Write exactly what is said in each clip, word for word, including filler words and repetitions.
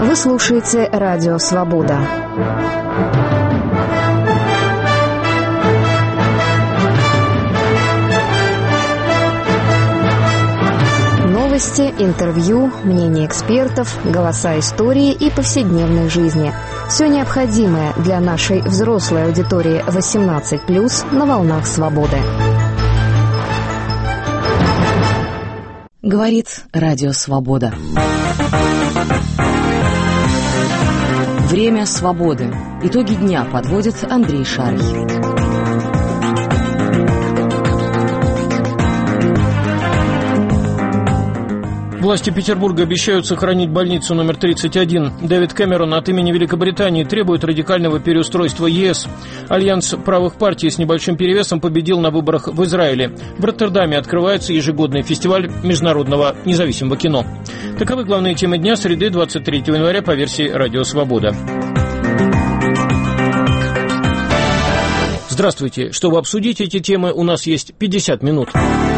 Вы слушаете Радио Свобода. Новости, интервью, мнения экспертов, голоса истории и повседневной жизни. Все необходимое для нашей взрослой аудитории восемнадцать плюс на волнах свободы. Говорит Радио Свобода. Время свободы. Итоги дня подводит Андрей Шарий. Власти Петербурга обещают сохранить больницу номер тридцать один. Дэвид Кэмерон от имени Великобритании требует радикального переустройства ЕС. Альянс правых партий с небольшим перевесом победил на выборах в Израиле. В Роттердаме открывается ежегодный фестиваль международного независимого кино. Таковы главные темы дня среды двадцать третьего января по версии «Радио Свобода». Здравствуйте. Чтобы обсудить эти темы, у нас есть пятьдесят минут.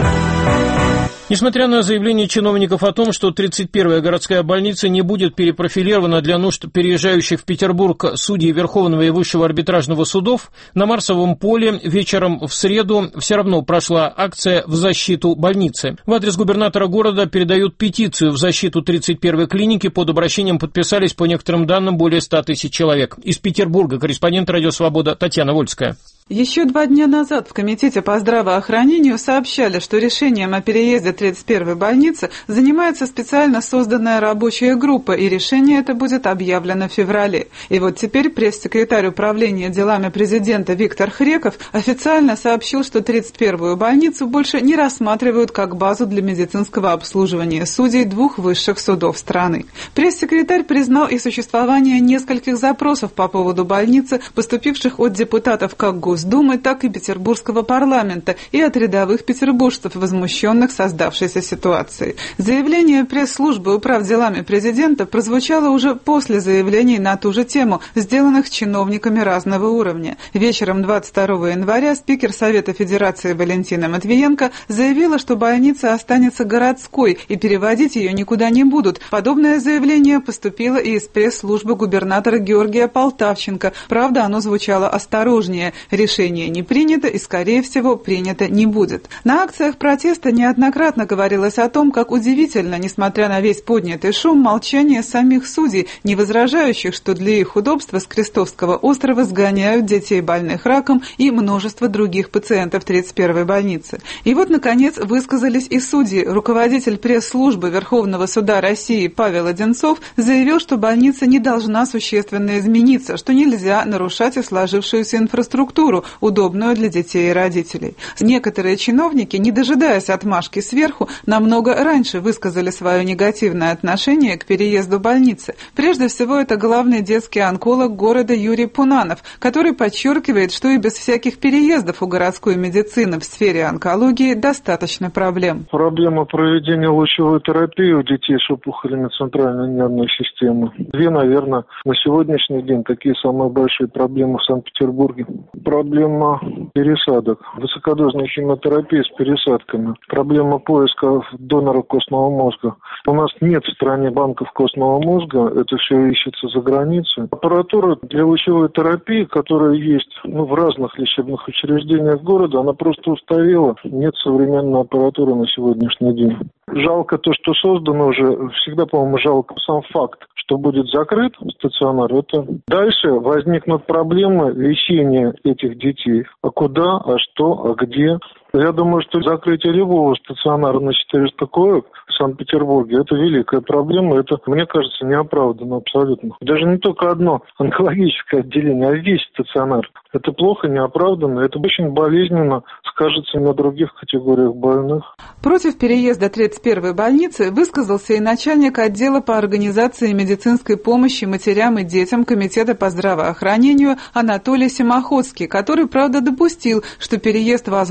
Несмотря на заявление чиновников о том, что тридцать первая городская больница не будет перепрофилирована для нужд переезжающих в Петербург судей Верховного и Высшего арбитражного судов, на Марсовом поле вечером в среду все равно прошла акция в защиту больницы. В адрес губернатора города передают петицию в защиту тридцать первой клиники. Под обращением подписались, по некоторым данным, более ста тысяч человек. Из Петербурга корреспондент «Радио Свобода» Татьяна Вольская. Еще два дня назад в Комитете по здравоохранению сообщали, что решением о переезде тридцать первой больницы занимается специально созданная рабочая группа, и решение это будет объявлено в феврале. И вот теперь пресс-секретарь управления делами президента Виктор Хреков официально сообщил, что тридцать первую больницу больше не рассматривают как базу для медицинского обслуживания судей двух высших судов страны. Пресс-секретарь признал и существование нескольких запросов по поводу больницы, поступивших от депутатов как Госдумы, Думы, так и Петербургского парламента и от рядовых петербуржцев, возмущенных создавшейся ситуацией. Заявление пресс-службы управ делами президента прозвучало уже после заявлений на ту же тему, сделанных чиновниками разного уровня. Вечером двадцать второго января спикер Совета Федерации Валентина Матвиенко заявила, что больница останется городской и переводить ее никуда не будут. Подобное заявление поступило и из пресс-службы губернатора Георгия Полтавченко. Правда, оно звучало осторожнее. Решение не принято и, скорее всего, принято не будет. На акциях протеста неоднократно говорилось о том, как удивительно, несмотря на весь поднятый шум, молчание самих судей, не возражающих, что для их удобства с Крестовского острова сгоняют детей больных раком и множество других пациентов тридцать первой больницы. И вот, наконец, высказались и судьи. Руководитель пресс-службы Верховного суда России Павел Одинцов заявил, что больница не должна существенно измениться, что нельзя нарушать и сложившуюся инфраструктуру, удобную для детей и родителей. Некоторые чиновники, не дожидаясь отмашки сверху, намного раньше высказали свое негативное отношение к переезду больницы. Прежде всего, это главный детский онколог города Юрий Пунанов, который подчеркивает, что и без всяких переездов у городской медицины в сфере онкологии достаточно проблем. Проблема проведения лучевой терапии у детей с опухолями центральной нервной системы. Две, наверное, на сегодняшний день такие самые большие проблемы в Санкт-Петербурге. Проблема пересадок, высокодозной химиотерапии с пересадками, проблема поиска донора костного мозга. У нас нет в стране банков костного мозга, это все ищется за границей. Аппаратура для лучевой терапии, которая есть ну, в разных лечебных учреждениях города, она просто устарела. Нет современной аппаратуры на сегодняшний день. Жалко то, что создано уже, всегда, по-моему, жалко сам факт, что будет закрыт стационар. Это дальше возникнут проблемы лечения этих детей. А куда, а что, а где? Я думаю, что закрытие любого стационара на четыреста коек в Санкт-Петербурге – это великая проблема. Это, мне кажется, неоправданно абсолютно. Даже не только одно онкологическое отделение, а весь стационар. Это плохо, неоправданно. Это очень болезненно скажется на других категориях больных. Против переезда тридцать первой больницы высказался и начальник отдела по организации медицинской помощи матерям и детям Комитета по здравоохранению Анатолий Семоходский, который, правда, допустил, что переезд возможен,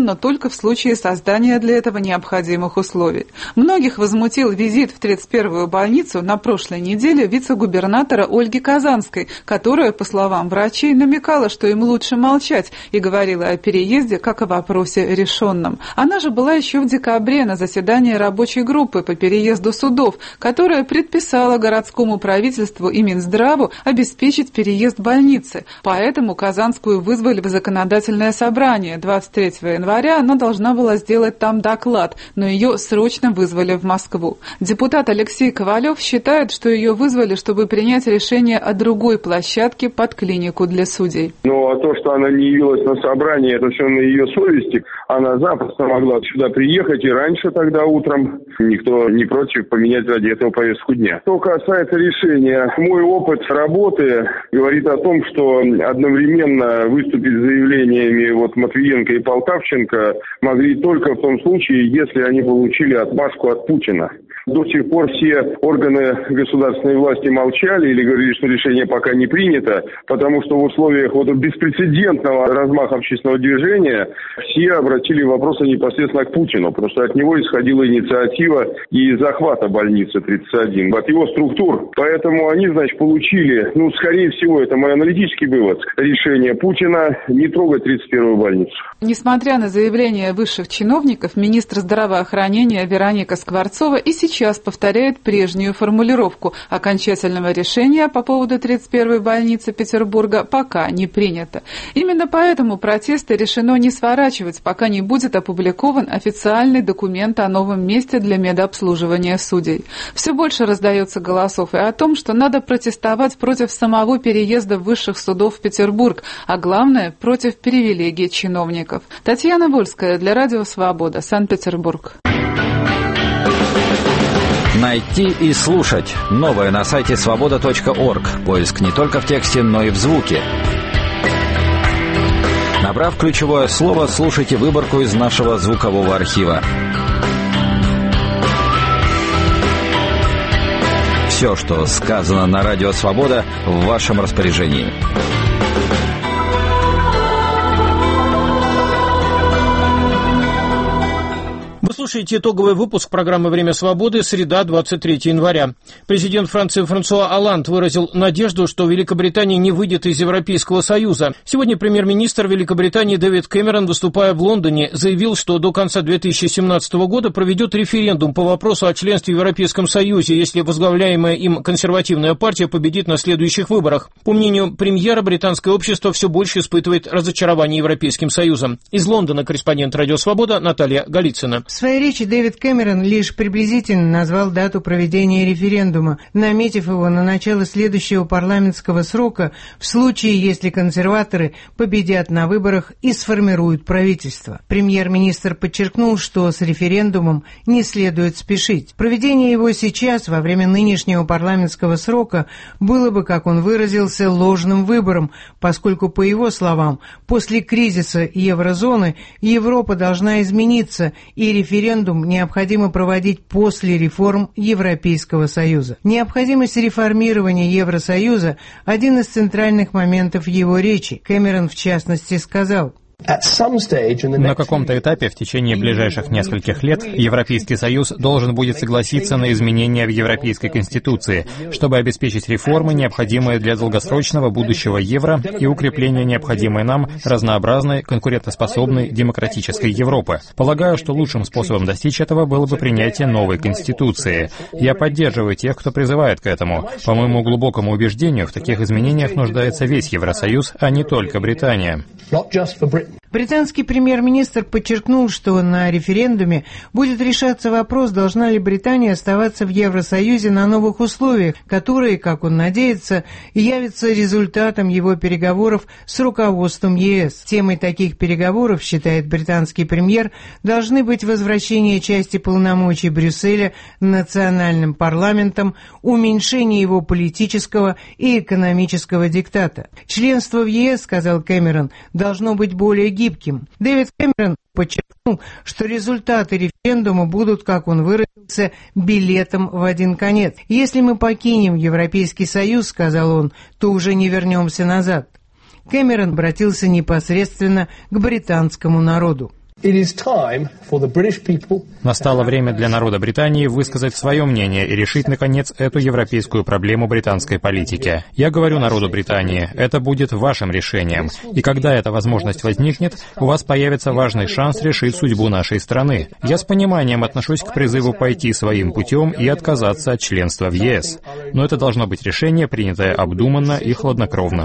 но только в случае создания для этого необходимых условий. Многих возмутил визит в тридцать первую больницу на прошлой неделе вице-губернатора Ольги Казанской, которая, по словам врачей, намекала, что им лучше молчать, и говорила о переезде как о вопросе решенном. Она же была еще в декабре на заседании рабочей группы по переезду судов, которая предписала городскому правительству и Минздраву обеспечить переезд больницы. Поэтому Казанскую вызвали в законодательное собрание. двадцать третьего января она должна была сделать там доклад, но ее срочно вызвали в Москву. Депутат Алексей Ковалев считает, что ее вызвали, чтобы принять решение о другой площадке под клинику для судей. Ну, а то, что она не явилась на собрание, это все на ее совести. Она запросто могла сюда приехать и раньше тогда утром. Никто не против поменять ради этого повестку дня. Что касается решения, мой опыт работы говорит о том, что одновременно выступить с заявлениями вот Матвиенко и Полтавченко могли только в том случае, если они получили отмашку от Путина. До сих пор все органы государственной власти молчали или говорили, что решение пока не принято, потому что в условиях вот беспрецедентного размаха общественного движения все обратили вопросы непосредственно к Путину, потому что от него исходила инициатива и захвата больницы тридцать один, от его структур. Поэтому они, значит, получили, ну, скорее всего, это мой аналитический вывод, решение Путина не трогать тридцать первую больницу. Несмотря на заявления высших чиновников, министр здравоохранения Вероника Скворцова и сейчас повторяет прежнюю формулировку. Окончательного решения по поводу тридцать первой больницы Петербурга пока не принято. Именно поэтому протесты решено не сворачивать, пока не будет опубликован официальный документ о новом месте для медобслуживания судей. Все больше раздается голосов и о том, что надо протестовать против самого переезда высших судов в Петербург, а главное, против привилегий чиновников. Татьяна Вольская для Радио Свобода, Санкт-Петербург. Найти и слушать. Новое на сайте свобода точка орг. Поиск не только в тексте, но и в звуке. Набрав ключевое слово, слушайте выборку из нашего звукового архива. Все, что сказано на Радио Свобода, в вашем распоряжении. Вы слушаете итоговый выпуск программы «Время свободы», среда, двадцать третьего января. Президент Франции Франсуа Олланд выразил надежду, что Великобритания не выйдет из Европейского Союза. Сегодня премьер-министр Великобритании Дэвид Кэмерон, выступая в Лондоне, заявил, что до конца две тысячи семнадцатого года проведет референдум по вопросу о членстве в Европейском Союзе, если возглавляемая им консервативная партия победит на следующих выборах. По мнению премьера, британское общество все больше испытывает разочарование Европейским Союзом. Из Лондона корреспондент «Радио Свобода» Наталья Голицына. В своей речи Дэвид Кэмерон лишь приблизительно назвал дату проведения референдума, наметив его на начало следующего парламентского срока в случае, если консерваторы победят на выборах и сформируют правительство. Премьер-министр подчеркнул, что с референдумом не следует спешить. Проведение его сейчас, во время нынешнего парламентского срока, было бы, как он выразился, ложным выбором, поскольку, по его словам, после кризиса еврозоны Европа должна измениться, и референдум необходимо проводить после реформ Европейского Союза. Необходимость реформирования Евросоюза – один из центральных моментов его речи. Кэмерон, в частности, сказал: На каком-то этапе в течение ближайших нескольких лет Европейский Союз должен будет согласиться на изменения в Европейской Конституции, чтобы обеспечить реформы, необходимые для долгосрочного будущего евро и укрепления необходимой нам разнообразной, конкурентоспособной, демократической Европы. Полагаю, что лучшим способом достичь этого было бы принятие новой Конституции. Я поддерживаю тех, кто призывает к этому. По моему глубокому убеждению, в таких изменениях нуждается весь Евросоюз, а не только Британия. Британский премьер-министр подчеркнул, что на референдуме будет решаться вопрос, должна ли Британия оставаться в Евросоюзе на новых условиях, которые, как он надеется, явятся результатом его переговоров с руководством ЕС. Темой таких переговоров, считает британский премьер, должны быть возвращение части полномочий Брюсселя национальным парламентам, уменьшение его политического и экономического диктата. Членство в ЕС, сказал Кэмерон, должно быть более гибким. Дэвид Кэмерон подчеркнул, что результаты референдума будут, как он выразился, билетом в один конец. Если мы покинем Европейский Союз, сказал он, то уже не вернемся назад. Кэмерон обратился непосредственно к британскому народу. Настало время для народа Британии высказать свое мнение и решить, наконец, эту европейскую проблему британской политики. Я говорю народу Британии, это будет вашим решением. И когда эта возможность возникнет, у вас появится важный шанс решить судьбу нашей страны. Я с пониманием отношусь к призыву пойти своим путем и отказаться от членства в ЕС. Но это должно быть решение, принятое обдуманно и хладнокровно.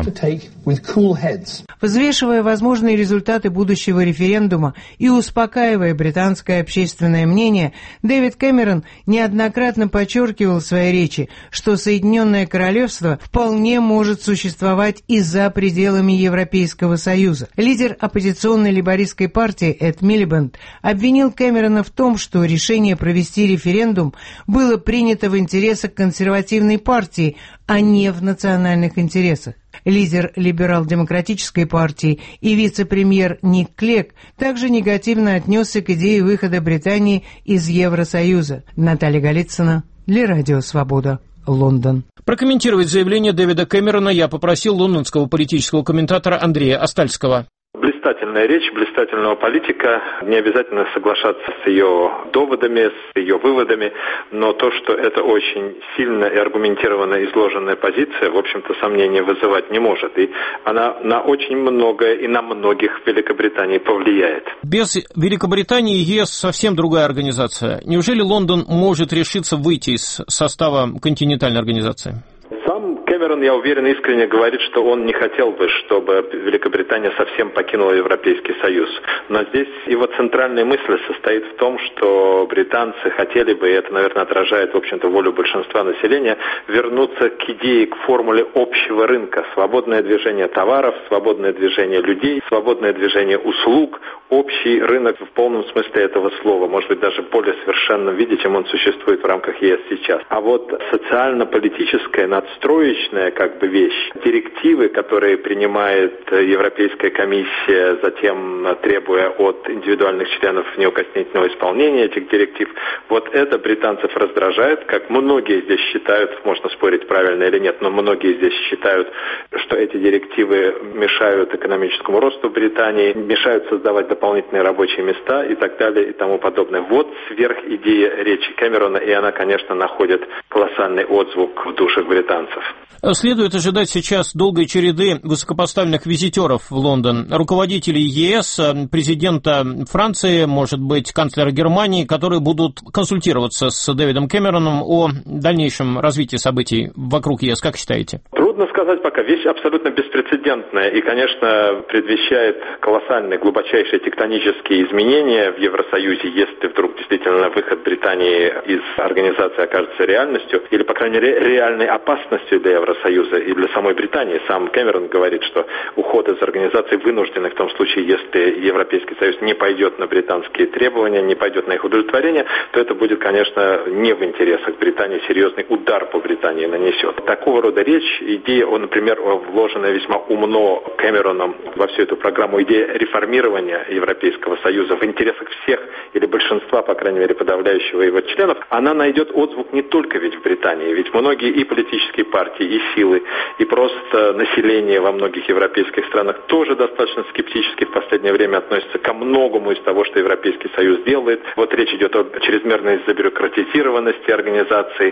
Взвешивая возможные результаты будущего референдума и успокаивая британское общественное мнение, Дэвид Кэмерон неоднократно подчеркивал в своей речи, что Соединенное Королевство вполне может существовать и за пределами Европейского Союза. Лидер оппозиционной лейбористской партии Эд Милибанд обвинил Кэмерона в том, что решение провести референдум было принято в интересах консервативной партии, а не в национальных интересах. Лидер либерал-демократической партии и вице-премьер Ник Клег также негативно отнесся к идее выхода Британии из Евросоюза. Наталья Голицына для Радио Свобода, Лондон. Прокомментировать заявление Дэвида Кэмерона я попросил лондонского политического комментатора Андрея Остальского. Блистательная речь блистательного политика, не обязательно соглашаться с ее доводами, с ее выводами, но то, что это очень сильно и аргументированно изложенная позиция, в общем-то, сомнений вызывать не может. И она на очень многое и на многих в Великобритании повлияет. Без Великобритании ЕС совсем другая организация. Неужели Лондон может решиться выйти из состава континентальной организации? Кэмерон, я уверен, искренне говорит, что он не хотел бы, чтобы Великобритания совсем покинула Европейский Союз. Но здесь его центральная мысль состоит в том, что британцы хотели бы, и это, наверное, отражает, в общем-то, волю большинства населения, вернуться к идее, к формуле общего рынка. Свободное движение товаров, свободное движение людей, свободное движение услуг, общий рынок в полном смысле этого слова, может быть, даже в более совершенном виде, чем он существует в рамках ЕС сейчас. А вот социально-политическая, надстроечная как бы вещь, директивы, которые принимает Европейская комиссия, затем требуя от индивидуальных членов неукоснительного исполнения этих директив, вот это британцев раздражает, как многие здесь считают, можно спорить, правильно или нет, но многие здесь считают, что эти директивы мешают экономическому росту Британии, мешают создавать дополнительные рабочие места и так далее и тому подобное. Вот сверхидея речи Кэмерона, и она, конечно, находит колоссальный отзвук в душах британцев. Следует ожидать сейчас долгой череды высокопоставленных визитеров в Лондон. Руководителей ЕС, президента Франции, может быть, канцлера Германии, которые будут консультироваться с Дэвидом Кэмероном о дальнейшем развитии событий вокруг ЕС. Как считаете? Трудно сказать пока. Вещь абсолютно беспрецедентная и, конечно, предвещает колоссальные, глубочайшие тектонические изменения в Евросоюзе, если вдруг действительно выход Британии из организации окажется реальностью, или, по крайней мере, реальной опасностью для Евросоюза и для самой Британии. Сам Кэмерон говорит, что уход из организации вынужденный в том случае, если Европейский Союз не пойдет на британские требования, не пойдет на их удовлетворение, то это будет, конечно, не в интересах Британии, серьезный удар по Британии нанесет. Такого рода речь, идея, например, вложенная весьма умно Кэмероном во всю эту программу, идея реформирования Европейского Союза в интересах всех или большинства, по крайней мере, подавляющего его членов, она найдет отзвук не только ведь в Британии, ведь многие и политические партии, и силы, и просто население во многих европейских странах тоже достаточно скептически в последнее время относятся ко многому из того, что Европейский Союз делает. Вот речь идет о чрезмерной забюрократизированности организации,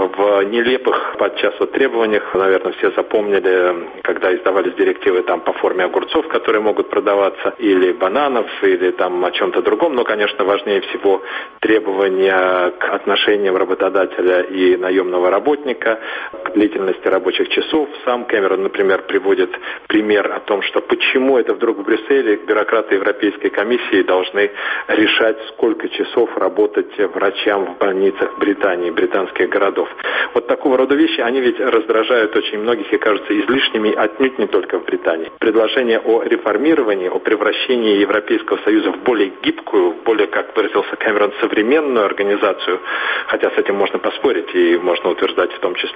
в нелепых подчас вот требованиях, наверное, все запомнили, когда издавались директивы там по форме огурцов, которые могут продаваться, или бананов, или там о чем-то другом, но, конечно, важнее всего требования к отношениям работодателя и наемного работника, к длительности рабочих часов. Сам Кэмерон, например, приводит пример о том, что почему это вдруг в Брюсселе бюрократы Европейской комиссии должны решать, сколько часов работать врачам в больницах Британии, британских городов. Вот такого рода вещи, они ведь раздражают очень многих и кажутся излишними отнюдь не только в Британии. Предложение о реформировании, о превращении Европейского Союза в более гибкую, в более, как выразился Кэмерон, современную организацию, хотя с этим можно поспорить и можно утверждать в том числе критически,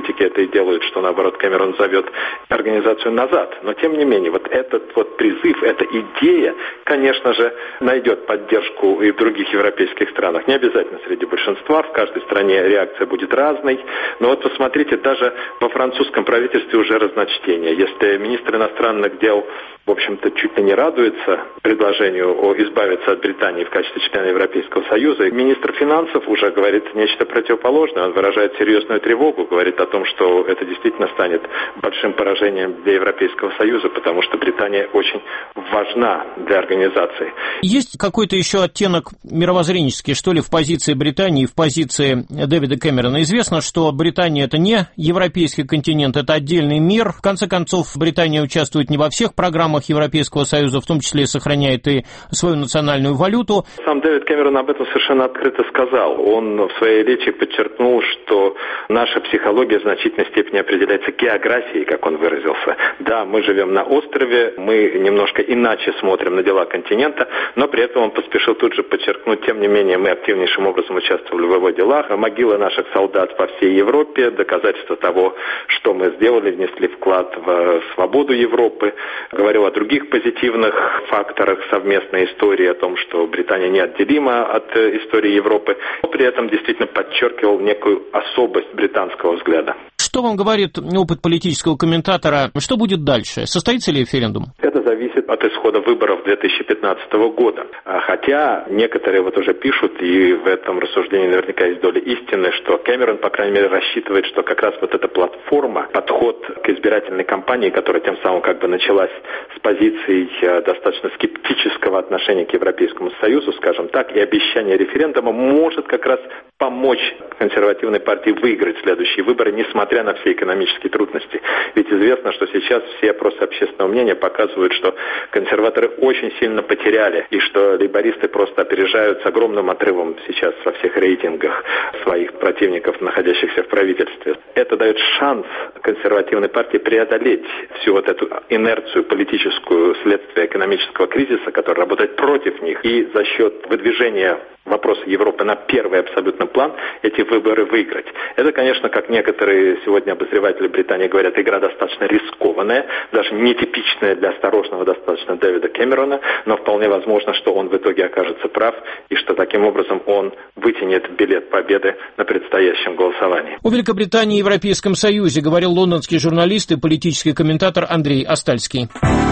политики это и делают, что наоборот Кэмерон зовет организацию назад. Но тем не менее, вот этот вот призыв, эта идея, конечно же, найдет поддержку и в других европейских странах. Не обязательно среди большинства, в каждой стране реакция будет разной. Но вот посмотрите, даже во французском правительстве уже разночтение. Если министр иностранных дел, в общем-то, чуть ли не радуется предложению о избавиться от Британии в качестве члена Европейского Союза, министр финансов уже говорит нечто противоположное. Он выражает серьезную тревогу, говорит о том, что это действительно станет большим поражением для Европейского Союза, потому что Британия очень важна для организации. Есть какой-то еще оттенок мировоззренческий, что ли, в позиции Британии, в позиции Дэвида Кэмерона? Известно, что Британия — это не европейский континент, это отдельный мир. В конце концов, Британия участвует не во всех программах Европейского Союза, в том числе сохраняет и свою национальную валюту. Сам Дэвид Кэмерон об этом совершенно открыто сказал. Он в своей речи подчеркнул, что наша психология в значительной степени определяется географией, как он выразился. Да, мы живем на острове, мы немножко иначе смотрим на дела континента, но при этом он поспешил тут же подчеркнуть, тем не менее, мы активнейшим образом участвовали в его делах. Могилы наших солдат по всей Европе, доказательство того, что мы сделали, внесли вклад в свободу Европы. Говорил о других позитивных факторах совместной истории, о том, что Британия неотделима от истории Европы, но при этом действительно подчеркивал некую особость британского взгляда. Что вам говорит опыт политического комментатора? Что будет дальше? Состоится ли референдум? Это зависит от исхода выборов две тысячи пятнадцатого года. Хотя некоторые вот уже пишут, и в этом рассуждении наверняка есть доля истины, что Кэмерон, по крайней мере, рассчитывает, что как раз вот эта платформа, подход к избирательной кампании, которая тем самым как бы началась с позицией достаточно скептического отношения к Европейскому Союзу, скажем так, и обещание референдума может как раз помочь консервативной партии выиграть следующие выборы, несмотря на все экономические трудности. Ведь известно, что сейчас все опросы общественного мнения показывают, что консерваторы очень сильно потеряли, и что лейбористы просто опережают с огромным отрывом сейчас во всех рейтингах своих противников, находящихся в правительстве. Это дает шанс консервативной партии преодолеть всю вот эту инерцию политическую следствие экономического кризиса, который работает против них, и за счет выдвижения вопроса Европы на первый абсолютно план эти выборы выиграть. Это, конечно, как некоторые сегодня обозреватели Британии говорят, игра достаточно рискованная, даже нетипичная для осторожного достаточно Дэвида Кэмерона, но вполне возможно, что он в итоге окажется прав, и что таким образом он вытянет билет победы на предстоящем голосовании. О Великобритании и Европейском Союзе говорил лондонский журналист и политический комментатор Андрей Остальский.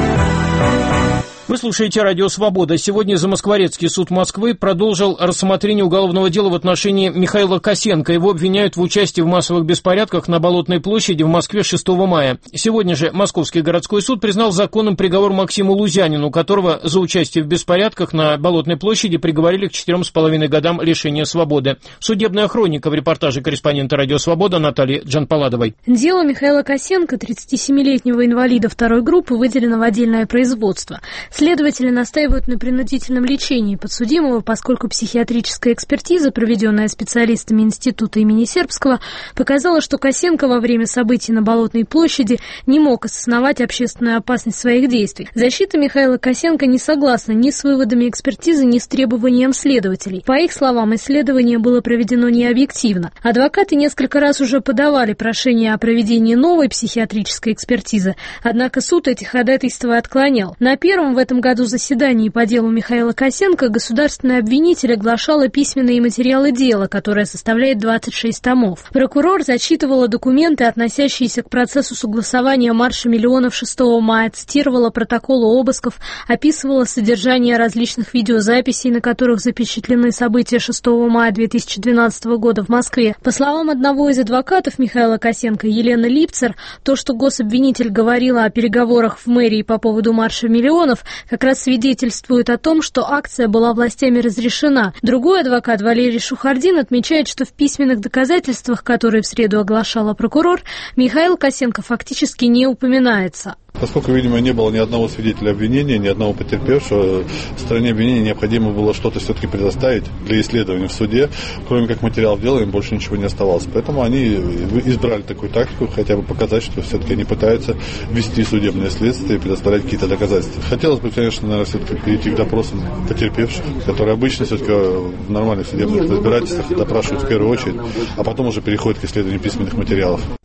Вы слушаете «Радио Свобода». Сегодня Замоскворецкий суд Москвы продолжил рассмотрение уголовного дела в отношении Михаила Косенко. Его обвиняют в участии в массовых беспорядках на Болотной площади в Москве шестого мая. Сегодня же Московский городской суд признал законным приговор Максиму Лузянину, которого за участие в беспорядках на Болотной площади приговорили к четырем с половиной годам лишения свободы. Судебная хроника в репортаже корреспондента «Радио Свобода» Натальи Джанпаладовой. Дело Михаила Косенко, тридцатисемилетнего инвалида второй группы, выделено в отдельное производство. Следователи настаивают на принудительном лечении подсудимого, поскольку психиатрическая экспертиза, проведенная специалистами института имени Сербского, показала, что Косенко во время событий на Болотной площади не мог осознавать общественную опасность своих действий. Защита Михаила Косенко не согласна ни с выводами экспертизы, ни с требованием следователей. По их словам, исследование было проведено необъективно. Адвокаты несколько раз уже подавали прошение о проведении новой психиатрической экспертизы, однако суд эти ходатайства отклонял. На первом в этом году заседании по делу Михаила Косенко государственный обвинитель оглашала письменные материалы дела, которое составляет двадцать шесть томов. Прокурор зачитывала документы, относящиеся к процессу согласования марша миллионов шестого мая, цитировала протоколы обысков, описывала содержание различных видеозаписей, на которых запечатлены события шестого мая две тысячи двенадцатого года в Москве. По словам одного из адвокатов Михаила Косенко, Елены Липцер, то, что гособвинитель говорила о переговорах в мэрии по поводу марша миллионов, как раз свидетельствует о том, что акция была властями разрешена. Другой адвокат Валерий Шухардин отмечает, что в письменных доказательствах, которые в среду оглашала прокурор, Михаил Косенко фактически не упоминается. Поскольку, видимо, не было ни одного свидетеля обвинения, ни одного потерпевшего, стороне обвинения необходимо было что-то все-таки предоставить для исследования в суде. Кроме как материалов дела, им больше ничего не оставалось. Поэтому они избрали такую тактику, хотя бы показать, что все-таки они пытаются вести судебное следствие и предоставлять какие-то доказательства. Хотелось бы, конечно, наверное, все-таки перейти к допросам потерпевших, которые обычно все-таки в нормальных судебных разбирательствах допрашивают в первую очередь, а потом уже переходят к исследованию письменных материалов.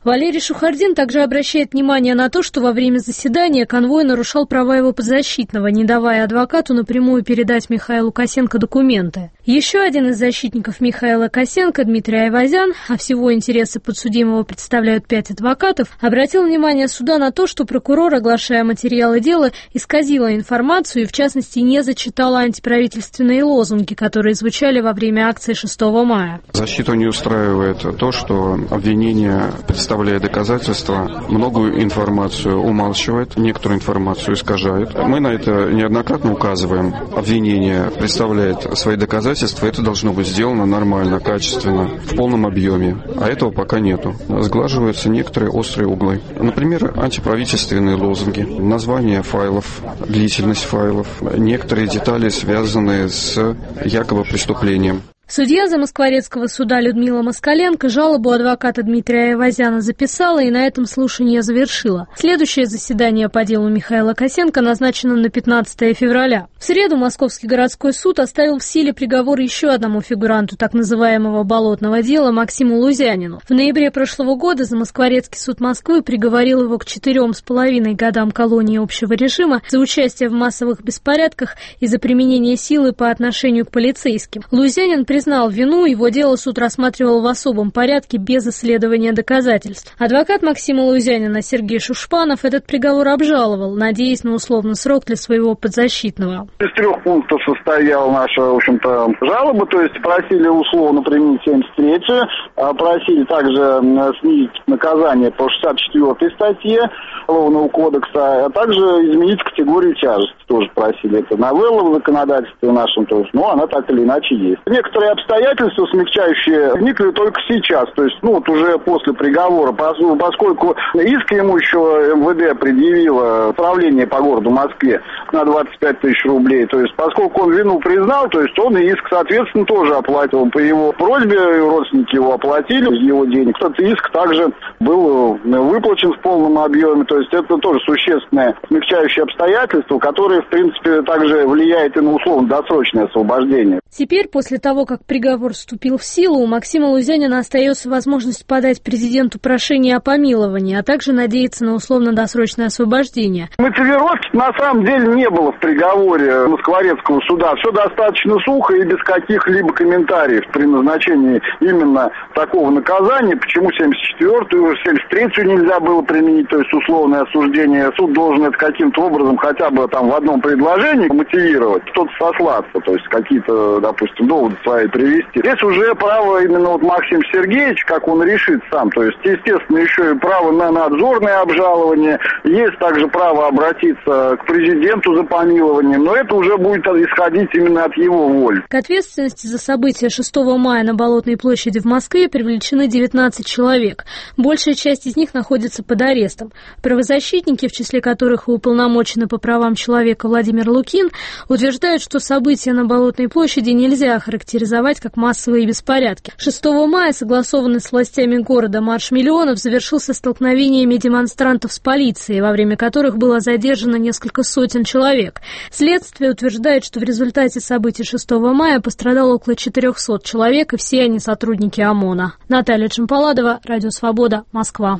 Валерий Шухардин также обращает внимание на то, что во время заседания конвой нарушал права его подзащитного, не давая адвокату напрямую передать Михаилу Косенко документы. Еще один из защитников Михаила Косенко, Дмитрий Айвазян, а всего интересы подсудимого представляют пять адвокатов, обратил внимание суда на то, что прокурор, оглашая материалы дела, исказила информацию и, в частности, не зачитала антиправительственные лозунги, которые звучали во время акции шестого мая. Защиту не устраивает то, что обвинение представляет доказательства, многую информацию умалчивает, некоторую информацию искажает. Мы на это неоднократно указываем. Обвинение представляет свои доказательства, это должно быть сделано нормально, качественно, в полном объеме. А этого пока нету. Сглаживаются некоторые острые углы. Например, антиправительственные лозунги, название файлов, длительность файлов, некоторые детали, связанные с якобы преступлением. Судья Замоскворецкого суда Людмила Москаленко жалобу адвоката Дмитрия Айвазяна записала и на этом слушание завершила. Следующее заседание по делу Михаила Косенко назначено на пятнадцатое февраля. В среду Московский городской суд оставил в силе приговор еще одному фигуранту так называемого болотного дела Максиму Лузянину. В ноябре прошлого года Замоскворецкий суд Москвы приговорил его к четырем с половиной годам колонии общего режима за участие в массовых беспорядках и за применение силы по отношению к полицейским. Лузянин признал вину, его дело суд рассматривал в особом порядке без исследования доказательств. Адвокат Максима Лузянина Сергей Шушпанов этот приговор обжаловал, надеясь на условный срок для своего подзащитного. Из трех пунктов состояла наша, в общем-то, жалоба, то есть просили условно применить семьдесят третью, просили также снизить наказание по шестьдесят четвёртой статье Уголовного кодекса, а также изменить категорию тяжести. Тоже просили. Это новелла в законодательстве нашем тоже, но она так или иначе есть. Некоторые обстоятельства смягчающие возникли только сейчас, то есть, ну, вот уже после приговора, поскольку иск ему еще МВД предъявило управление по городу Москве на двадцать пять тысяч рублей, то есть, поскольку он вину признал, то есть, он и иск, соответственно, тоже оплатил. По его просьбе родственники его оплатили из его денег. Этот иск также был выплачен в полном объеме, то есть, это тоже существенное смягчающее обстоятельство, которое, в принципе, также влияет и на условно-досрочное освобождение. Теперь, после того, как приговор вступил в силу, у Максима Лузянина остается возможность подать президенту прошение о помиловании, а также надеяться на условно-досрочное освобождение. Мотивировки на самом деле не было в приговоре Москворецкого суда. Все достаточно сухо и без каких-либо комментариев при назначении именно такого наказания. Почему семьдесят четвёртую, семьдесят третью нельзя было применить, то есть условное осуждение. Суд должен это каким-то образом хотя бы там в одном предложении мотивировать, что-то сослаться, то есть какие-то, допустим, доводы свои привести. Здесь уже право именно вот Максим Сергеевич, как он решит сам, то есть, естественно, еще и право на надзорное обжалование, есть также право обратиться к президенту за помилованием, но это уже будет исходить именно от его воли. К ответственности за события шестого мая на Болотной площади в Москве привлечены девятнадцать человек. Большая часть из них находится под арестом. Правозащитники, в числе которых и уполномоченный по правам человека Владимир Лукин, утверждают, что события на Болотной площади нельзя охарактеризовать как массовые беспорядки. шестого мая, согласованный с властями города марш миллионов, завершился столкновениями демонстрантов с полицией, во время которых было задержано несколько сотен человек. Следствие утверждает, что в результате событий шестого мая пострадало около четырехсот человек, и все они сотрудники ОМОНа. Наталья Чемпаладова, Радио Свобода, Москва.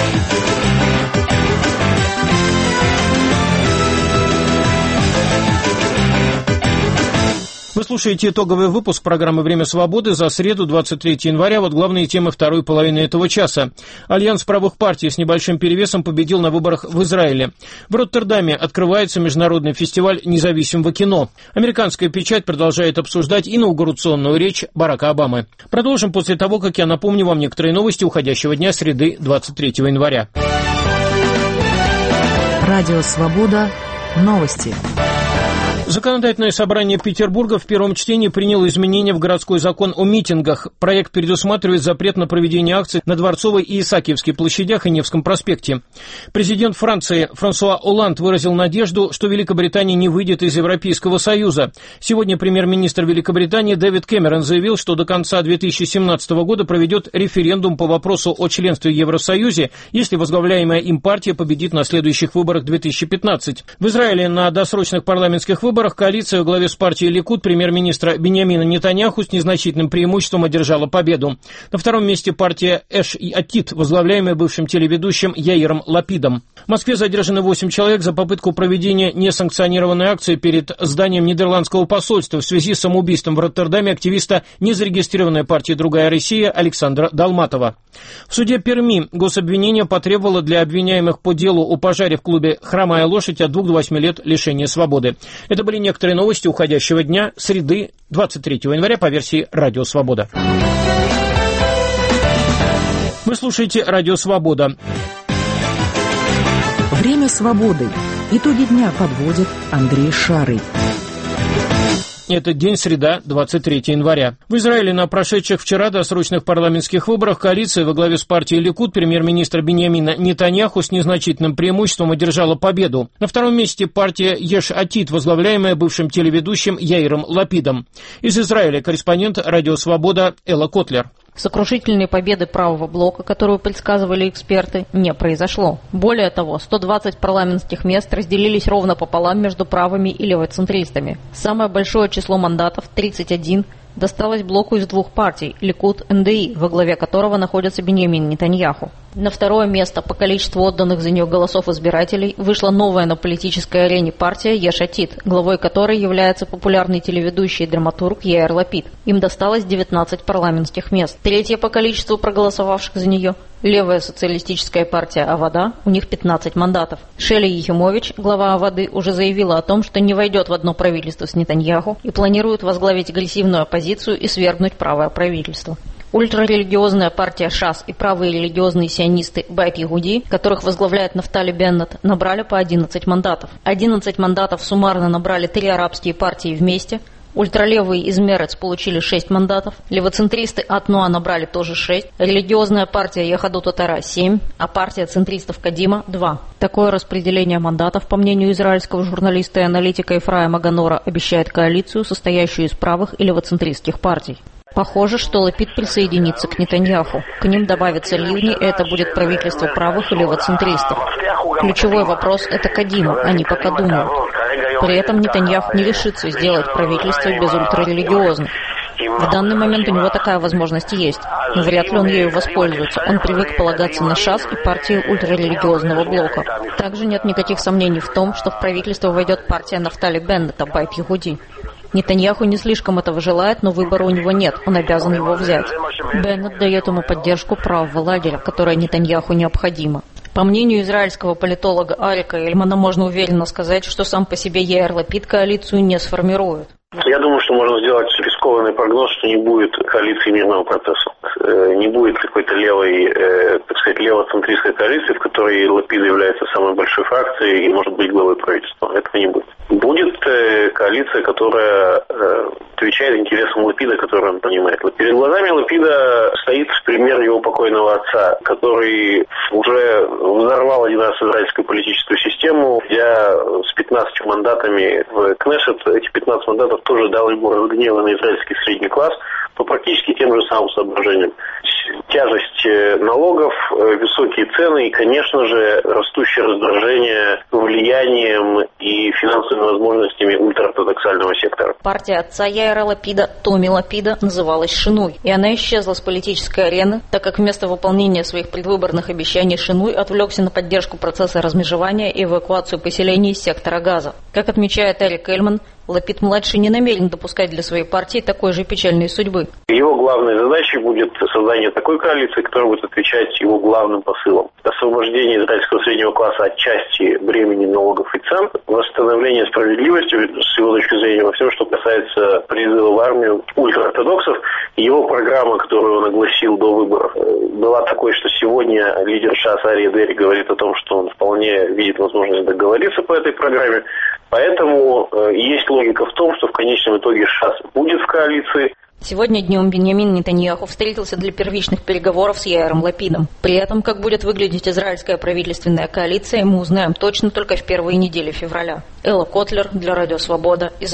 Вы слушаете итоговый выпуск программы «Время свободы» за среду, двадцать третьего января. Вот главные темы второй половины этого часа. Альянс правых партий с небольшим перевесом победил на выборах в Израиле. В Роттердаме открывается международный фестиваль независимого кино. Американская печать продолжает обсуждать инаугурационную речь Барака Обамы. Продолжим после того, как я напомню вам некоторые новости уходящего дня среды, двадцать третьего января. Радио Свобода. Новости. Законодательное собрание Петербурга в первом чтении приняло изменения в городской закон о митингах. Проект предусматривает запрет на проведение акций на Дворцовой и Исаакиевской площадях и Невском проспекте. Президент Франции Франсуа Олланд выразил надежду, что Великобритания не выйдет из Европейского Союза. Сегодня премьер-министр Великобритании Дэвид Кэмерон заявил, что до конца две тысячи семнадцатого года проведет референдум по вопросу о членстве в Евросоюзе, если возглавляемая им партия победит на следующих выборах две тысячи пятнадцатого. В Израиле на досрочных парламентских выборах выборах коалиция во главе с партией Ликуд премьер-министра Биньямина Нетаньяху с незначительным преимуществом одержала победу. На втором месте партия Эш Атид, возглавляемая бывшим телеведущим Яиром Лапидом. В Москве задержаны восемь человек за попытку проведения несанкционированной акции перед зданием нидерландского посольства в связи с самоубийством в Роттердаме активиста незарегистрированной партии «Другая Россия» Александра Долматова. В суде Перми гособвинение потребовало для обвиняемых по делу о пожаре в клубе «Хромая лошадь» от двух до восьми лет лишения свободы. Это были некоторые новости уходящего дня, среды, двадцать третьего января, по версии «Радио Свобода». Вы слушаете «Радио Свобода». Время свободы. Итоги дня подводит Андрей Шарый. Это день среда, двадцать третьего января. В Израиле на прошедших вчера досрочных парламентских выборах коалиция во главе с партией Ликуд премьер-министра Биньямина Нетаньяху с незначительным преимуществом одержала победу. На втором месте партия Еш Атид, возглавляемая бывшим телеведущим Яиром Лапидом. Из Израиля корреспондент «Радио Свобода» Элла Котлер. Сокрушительной победы правого блока, которую предсказывали эксперты, не произошло. Более того, сто двадцать парламентских мест разделились ровно пополам между правыми и левоцентристами. Самое большое число мандатов, тридцать один, досталось блоку из двух партий – Ликуд эн дэ и, во главе которого находится Биньямин Нетаньяху. На второе место по количеству отданных за нее голосов избирателей вышла новая на политической арене партия Еш Атид, главой которой является популярный телеведущий и драматург Яир Лапид. Им досталось девятнадцать парламентских мест. Третья по количеству проголосовавших за нее – левая социалистическая партия Авода, у них пятнадцать мандатов. Шели Ехимович, глава Аводы, уже заявила о том, что не войдет в одно правительство с Нетаньяху и планирует возглавить агрессивную оппозицию и свергнуть правое правительство. Ультрарелигиозная партия ШАС и правые религиозные сионисты Байт Ягуди, которых возглавляет Нафтали Беннет, набрали по одиннадцать мандатов. одиннадцать мандатов суммарно набрали три арабские партии вместе. Ультралевые из Мерец получили шесть мандатов, левоцентристы Атнуа набрали тоже шесть, религиозная партия Яхадут Атара семь, а партия центристов Кадима два. Такое распределение мандатов, по мнению израильского журналиста и аналитика Ефраима Ганора, обещает коалицию, состоящую из правых и левоцентристских партий. Похоже, что Лапид присоединится к Нетаньяху. К ним добавятся ливни, и это будет правительство правых и левоцентристов. Ключевой вопрос – это Кадима, они пока думают. При этом Нетаньяху не решится сделать правительство без ультрарелигиозных. В данный момент у него такая возможность есть, но вряд ли он ею воспользуется. Он привык полагаться на ШАС и партию ультрарелигиозного блока. Также нет никаких сомнений в том, что в правительство войдет партия Нафтали Беннета, Байт Ягуди. Нетаньяху не слишком этого желает, но выбора у него нет, он обязан его взять. Беннет дает ему поддержку правого лагеря, которая Нетаньяху необходима. По мнению израильского политолога Арика Эльмана, можно уверенно сказать, что сам по себе Яир Лапид коалицию не сформирует. Я думаю, что можно сделать рискованный прогноз, что не будет коалиции мирного процесса. Не будет какой-то левой, так сказать, левоцентристской коалиции, в которой Лапид является самой большой фракцией и может быть главой правительства. Этого не будет. Будет коалиция, которая отвечает интересам Лапида, который он понимает. Перед глазами Лапида стоит пример его покойного отца, который уже взорвал один раз израильскую политическую систему, идя с пятнадцатью мандатами в Кнессет. Эти пятнадцать мандатов тоже дал ему разгневанный израильский средний класс по практически тем же самым соображениям. Тяжесть налогов, высокие цены и, конечно же, растущее раздражение влиянием и финансовыми возможностями ультраортодоксального сектора. Партия отца Яира Лапида, Томи Лапида, называлась Шинуй, и она исчезла с политической арены, так как вместо выполнения своих предвыборных обещаний Шинуй отвлекся на поддержку процесса размежевания и эвакуацию поселений из сектора Газа. Как отмечает Эрик Эльман, Лапид-младший не намерен допускать для своей партии такой же печальной судьбы. Его главной задачей будет создание такой коалиции, которая будет отвечать его главным посылам. Освобождение израильского среднего класса от части бремени налогов и цен, восстановление справедливости с его точки зрения во всем, что касается призыва в армию ультраортодоксов. Его программа, которую он огласил до выборов, была такой, что сегодня лидер ШАС Ария Дери говорит о том, что он вполне видит возможность договориться по этой программе. Поэтому э, есть логика в том, что в конечном итоге ШАС будет в коалиции. Сегодня днем Биньямин Нетаньяху встретился для первичных переговоров с Яиром Лапидом. При этом, как будет выглядеть израильская правительственная коалиция, мы узнаем точно только в первые недели февраля. Элла Котлер для Радио Свобода, Израиль.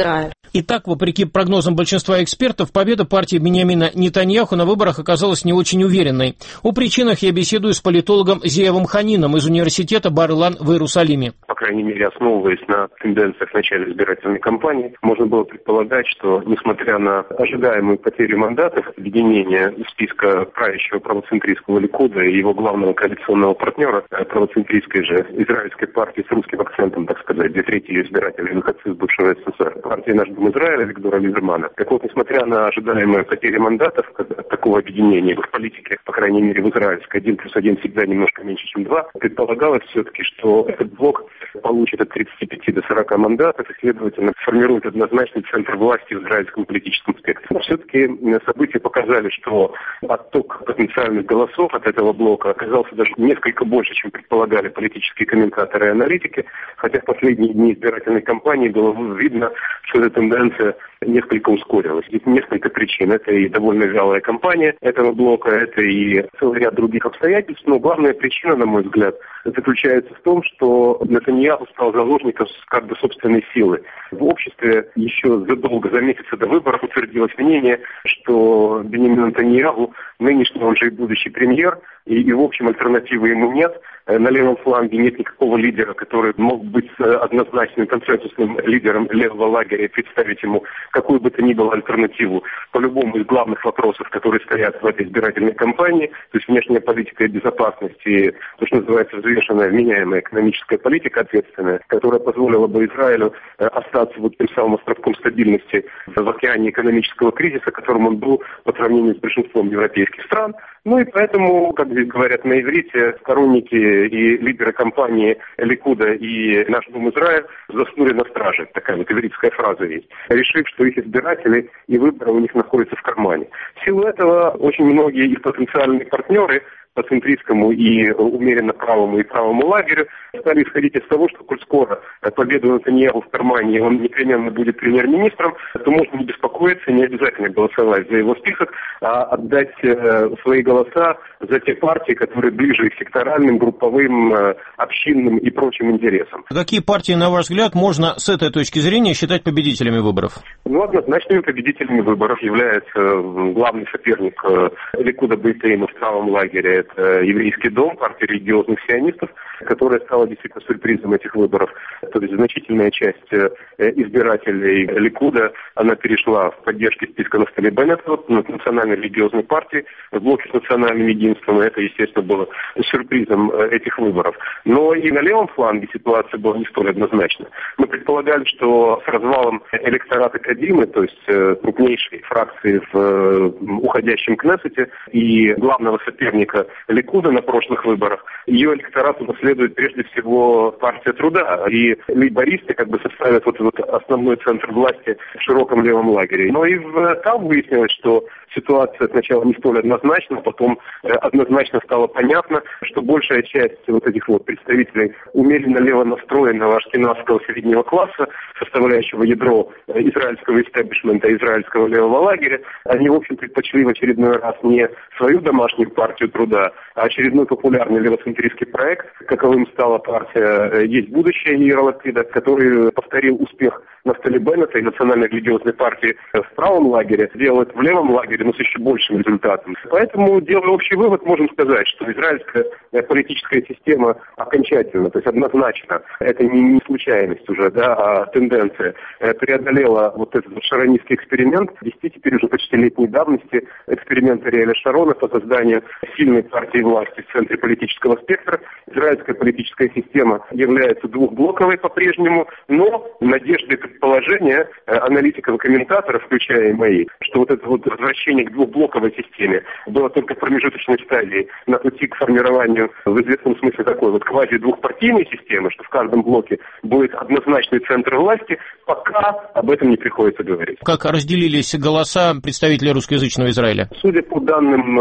Итак, вопреки прогнозам большинства экспертов, победа партии Биньямина Нетаньяху на выборах оказалась не очень уверенной. О причинах я беседую с политологом Зиевом Ханином из университета Бар-Илан в Иерусалиме. По крайней мере, основываясь на тенденциях в начале избирательной кампании, можно было предполагать, что, несмотря на ожидаемую потерю мандатов, объединение списка правящего правоцентристского Ликуда и его главного коалиционного партнера, правоцентристской же израильской партии с русским акцентом, так сказать, две трети ее избирателей выходцы из бывшего СССР, партии «Наш Дом Израиля» Виктора Либермана. Так вот, несмотря на ожидаемую потерю мандатов такого объединения в политике, по крайней мере в израильской, один плюс один всегда немножко меньше, чем два, предполагалось все-таки, что этот блок получит от тридцати пяти до сорока мандатов и, следовательно, сформирует однозначный центр власти в израильском политическом спектре. Но все-таки события показали, что отток потенциальных голосов от этого блока оказался даже несколько больше, чем предполагали политические комментаторы и аналитики, хотя в последние дни избирательной кампании было видно, что эта тенденция несколько ускорилась. Здесь несколько причин. Это и довольно вялая кампания этого блока, это и целый ряд других обстоятельств, но главная причина, на мой взгляд, заключается в том, что Нетаньяху стал заложником как бы собственной силы. В обществе еще задолго, за месяца до выборов, утвердилось мнение, что Биньямин Нетаньяху, нынешний, он же и будущий премьер, и, и в общем альтернативы ему нет. На левом фланге нет никакого лидера, который мог быть однозначным консенсусным лидером левого лагеря и представить ему какую бы то ни было альтернативу по любому из главных вопросов, которые стоят в этой избирательной кампании, то есть внешняя политика и безопасность, и то, что называется взвешенная, вменяемая экономическая политика ответственная, которая позволила бы Израилю остаться вот тем самым островком стабильности в океане экономического кризиса, которым он был по сравнению с большинством европейских стран. Ну и поэтому, как здесь говорят на иврите, сторонники и лидеры компании Ликуда и Наш Дом Израиль заснули на страже. Такая вот ивритская фраза есть. Решив, что их избиратели и выборы у них находятся в кармане. В силу этого очень многие их потенциальные партнеры по центристскому и умеренно правому и правому лагерю стали исходить из того, что коль скоро победу Нетаньяху в кармане, он непременно будет премьер-министром, то можно не беспокоиться, не обязательно голосовать за его список, а отдать э, свои голоса за те партии, которые ближе к секторальным, групповым, э, общинным и прочим интересам. Какие партии, на ваш взгляд, можно с этой точки зрения считать победителями выборов? Ну, однозначными победителями выборов является главный соперник э, Ликуда Бейтейна в правом лагере. Это Еврейский дом, партия религиозных сионистов, которая стала действительно сюрпризом этих выборов. То есть значительная часть избирателей Ликуда, она перешла в поддержке списка Нафтали Беннета, национальной религиозной партии, в блоке с национальным единством. Это, естественно, было сюрпризом этих выборов. Но и на левом фланге ситуация была не столь однозначна. Мы предполагали, что с развалом электората Кадимы, то есть крупнейшей фракции в уходящем Кнессете и главного соперника Ликуда на прошлых выборах, ее электорату наследует прежде всего партия труда. И лейбористы как бы составят вот, вот основной центр власти в широком левом лагере. Но и в, там выяснилось, что ситуация сначала не столь однозначна, потом э, однозначно стало понятно, что большая часть вот этих вот представителей умеренно лево настроенного ашкеназского среднего класса, составляющего ядро э, израильского истеблишмента, израильского левого лагеря, они, в общем, предпочли в очередной раз не свою домашнюю партию труда, а очередной популярный левоцентристский проект, каковым стала партия «Есть будущее» Яира Лапида, который повторил успех Нафтали Беннета и национальной религиозной партии в правом лагере, делает в левом лагере, но с еще большим результатом. Поэтому, делая общий вывод, можем сказать, что израильская политическая система окончательно, то есть однозначно, это не случайность уже, да, а тенденция, преодолела вот этот шаронистский эксперимент, десяти теперь уже почти летней давности, эксперимент Ариэля Шарона по созданию сильной партии власти в центре политического спектра. Израильская политическая система является двухблоковой по-прежнему, но надежды и предположения аналитиков и комментаторов, включая и мои, что вот это вот возвращение к двухблоковой системе было только в промежуточной стадии на пути к формированию в известном смысле такой вот квази-двухпартийной системы, что в каждом блоке будет однозначный центр власти, пока об этом не приходится говорить. Как разделились голоса представителей русскоязычного Израиля? Судя по данным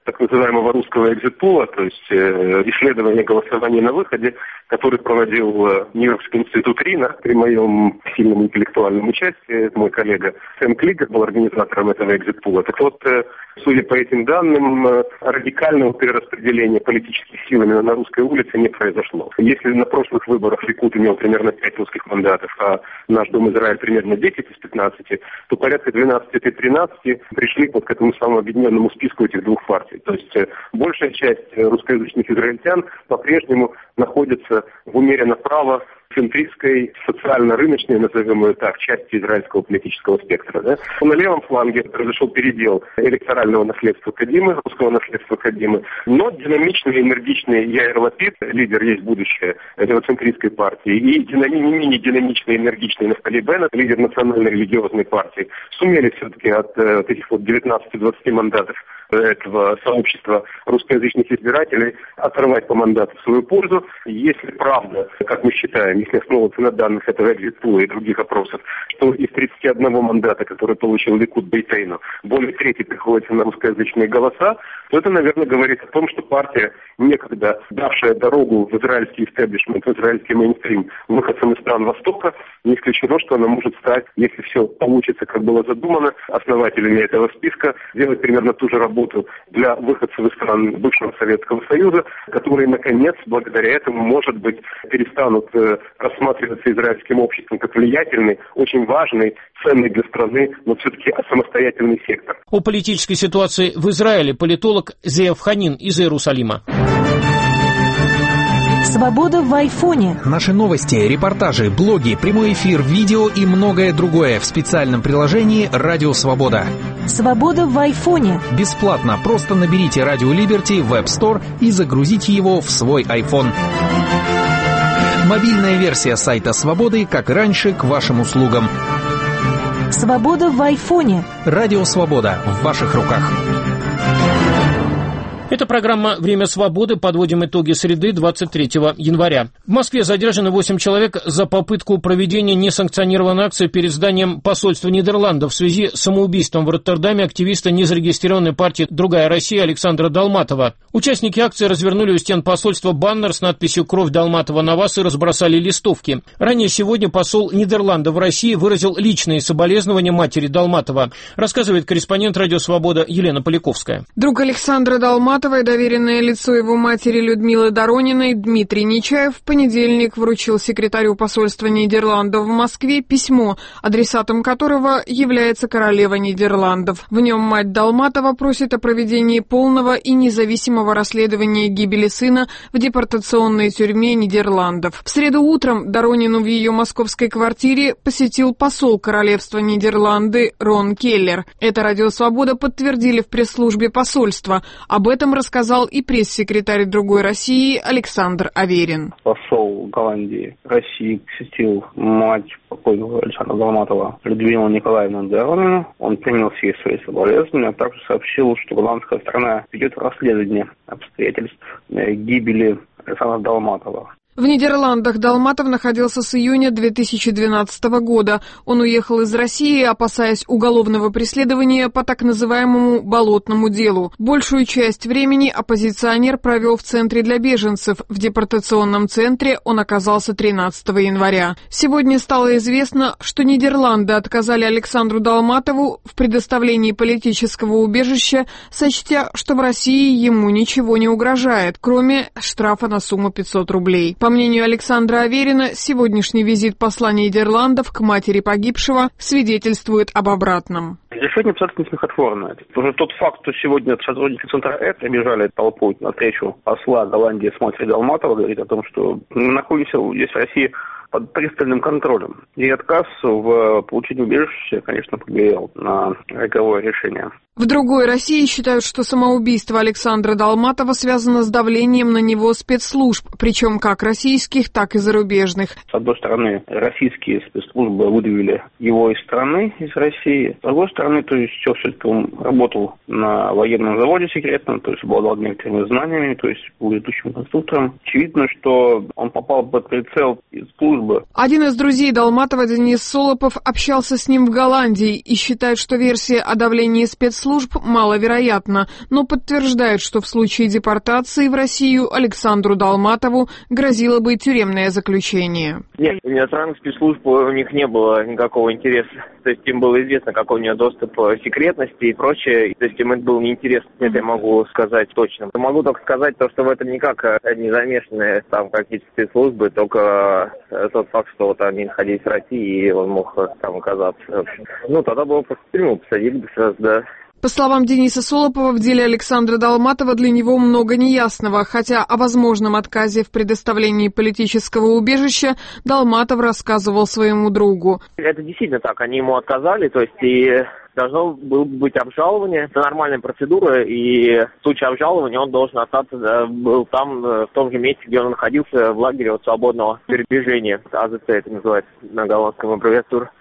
так называемого русского экзит-пула, то есть э, исследования голосования на выходе, который проводил э, Нью-Йоркский институт Рина при моем сильном интеллектуальном участии. Это мой коллега Сэм Клигер был организатором этого экзит-пула. Так вот, э, судя по этим данным, э, радикального перераспределения политических сил именно на русской улице не произошло. Если на прошлых выборах Ликуд имел примерно пять русских мандатов, а наш Дом Израиль примерно десять из пятнадцати, то порядка двенадцать-тринадцать пришли вот к этому самому объединенному списку этих двух партий. То есть э, большая часть русскоязычных израильтян по-прежнему находится в умеренно право центристской, социально-рыночной, назовем ее так, части израильского политического спектра. Да? На левом фланге произошел передел электорального наследства Кадимы, русского наследства Кадимы, но динамичный, энергичный Яир Лапид, лидер «Есть будущее» левоцентристской партии, и динами, не менее динамичный, энергичный Нафтали Беннет, лидер национальной религиозной партии, сумели все-таки от, от этих вот девятнадцати-двадцати мандатов этого сообщества русскоязычных избирателей оторвать по мандату в свою пользу. Если правда, как мы считаем, если основываться на данных этого экзит-пула и других опросов, что из тридцати одного мандата, который получил Ликуд Бейтейну, более трети приходится на русскоязычные голоса, то это, наверное, говорит о том, что партия, некогда давшая дорогу в израильский истеблишмент, в израильский мейнстрим выходцам из стран Востока, не исключено, что она может стать, если все получится, как было задумано, основателями этого списка, делать примерно ту же работу для выходцев из стран бывшего Советского Союза, которые, наконец, благодаря этому, может быть, перестанут э, рассматриваться израильским обществом как влиятельный, очень важный, ценный для страны, но все-таки самостоятельный сектор. О политической ситуации в Израиле политолог Зеав Ханин из Иерусалима. Свобода в айфоне. Наши новости, репортажи, блоги, прямой эфир, видео и многое другое в специальном приложении «Радио Свобода». Свобода в айфоне. Бесплатно. Просто наберите «Радио Либерти» в App Store и загрузите его в свой iPhone. Мобильная версия сайта «Свободы», как раньше, к вашим услугам. Свобода в айфоне. «Радио Свобода» в ваших руках. Это программа «Время свободы». Подводим итоги среды двадцать третьего января. В Москве задержаны восемь человек за попытку проведения несанкционированной акции перед зданием посольства Нидерландов в связи с самоубийством в Роттердаме активиста незарегистрированной партии «Другая Россия» Александра Долматова. Участники акции развернули у стен посольства баннер с надписью «Кровь Долматова на вас» и разбросали листовки. Ранее сегодня посол Нидерландов в России выразил личные соболезнования матери Долматова. Рассказывает корреспондент «Радио Свобода» Елена Поляковская. Друг Александра Долматова и доверенное лицо его матери Людмилы Дорониной Дмитрий Нечаев в понедельник вручил секретарю посольства Нидерландов в Москве письмо, адресатом которого является королева Нидерландов. В нем мать Долматова просит о проведении полного и независимого расследования гибели сына в депортационной тюрьме Нидерландов. В среду утром Доронину в ее московской квартире посетил посол королевства Нидерланды Рон Келлер. Это «Радио Свобода» подтвердили в пресс-службе посольства. Об этом рассказал и пресс-секретарь «Другой России» Александр Аверин. Посол Голландии России посетил мать покойного Александра Долматова Людмилу Николаевну Доронину. Он принял все свои соболезнования, а также сообщил, что голландская страна ведет расследование обстоятельств гибели Александра Долматова. В Нидерландах Долматов находился с июня две тысячи двенадцатого года. Он уехал из России, опасаясь уголовного преследования по так называемому «болотному делу». Большую часть времени оппозиционер провел в центре для беженцев. В депортационном центре он оказался тринадцатого января. Сегодня стало известно, что Нидерланды отказали Александру Долматову в предоставлении политического убежища, сочтя, что в России ему ничего не угрожает, кроме штрафа на сумму пятьсот рублей. По мнению Александра Аверина, сегодняшний визит посла Нидерландов к матери погибшего свидетельствует об обратном. Решение абсолютно смехотворное. Уже тот факт, что сегодня сотрудники центра Э прибежали толпой на встречу посла Голландии с матерью Долматова, говорит о том, что мы находимся здесь в России под пристальным контролем. И отказ в получении убежища, конечно, повлиял на роковое решение. В «Другой России» считают, что самоубийство Александра Долматова связано с давлением на него спецслужб, причем как российских, так и зарубежных. С одной стороны, российские спецслужбы выдавили его из страны, из России. С другой стороны, то есть все, все-таки он работал на военном заводе секретном, то есть обладал некоторыми знаниями, то есть был ведущим конструктором. Очевидно, что он попал под прицел спецслужб, спецслужбы. Один из друзей Долматова, Денис Солопов, общался с ним в Голландии и считает, что версия о давлении спецслужб маловероятна, но подтверждает, что в случае депортации в Россию Александру Долматову грозило бы тюремное заключение. Нет, у иностранных спецслужб у них не было никакого интереса. То есть им было известно, какой у него доступ к секретности и прочее. То есть им это было неинтересно. Это я могу сказать точно. Могу только сказать то, что в этом никак не замешаны там какие-то спецслужбы, только тот факт, что вот они находились в России, и он мог там оказаться. Ну, тогда было просто в тюрьму посадили бы сразу, да. По словам Дениса Солопова, в деле Александра Долматова для него много неясного, хотя о возможном отказе в предоставлении политического убежища Долматов рассказывал своему другу. Это действительно так, они ему отказали, то есть и должно было быть обжалование, это нормальная процедура, и в случае обжалования он должен остаться, да, был там, в том же месте, где он находился, в лагере от свободного передвижения, АЗЦ это называется на голландском аббревиатуре.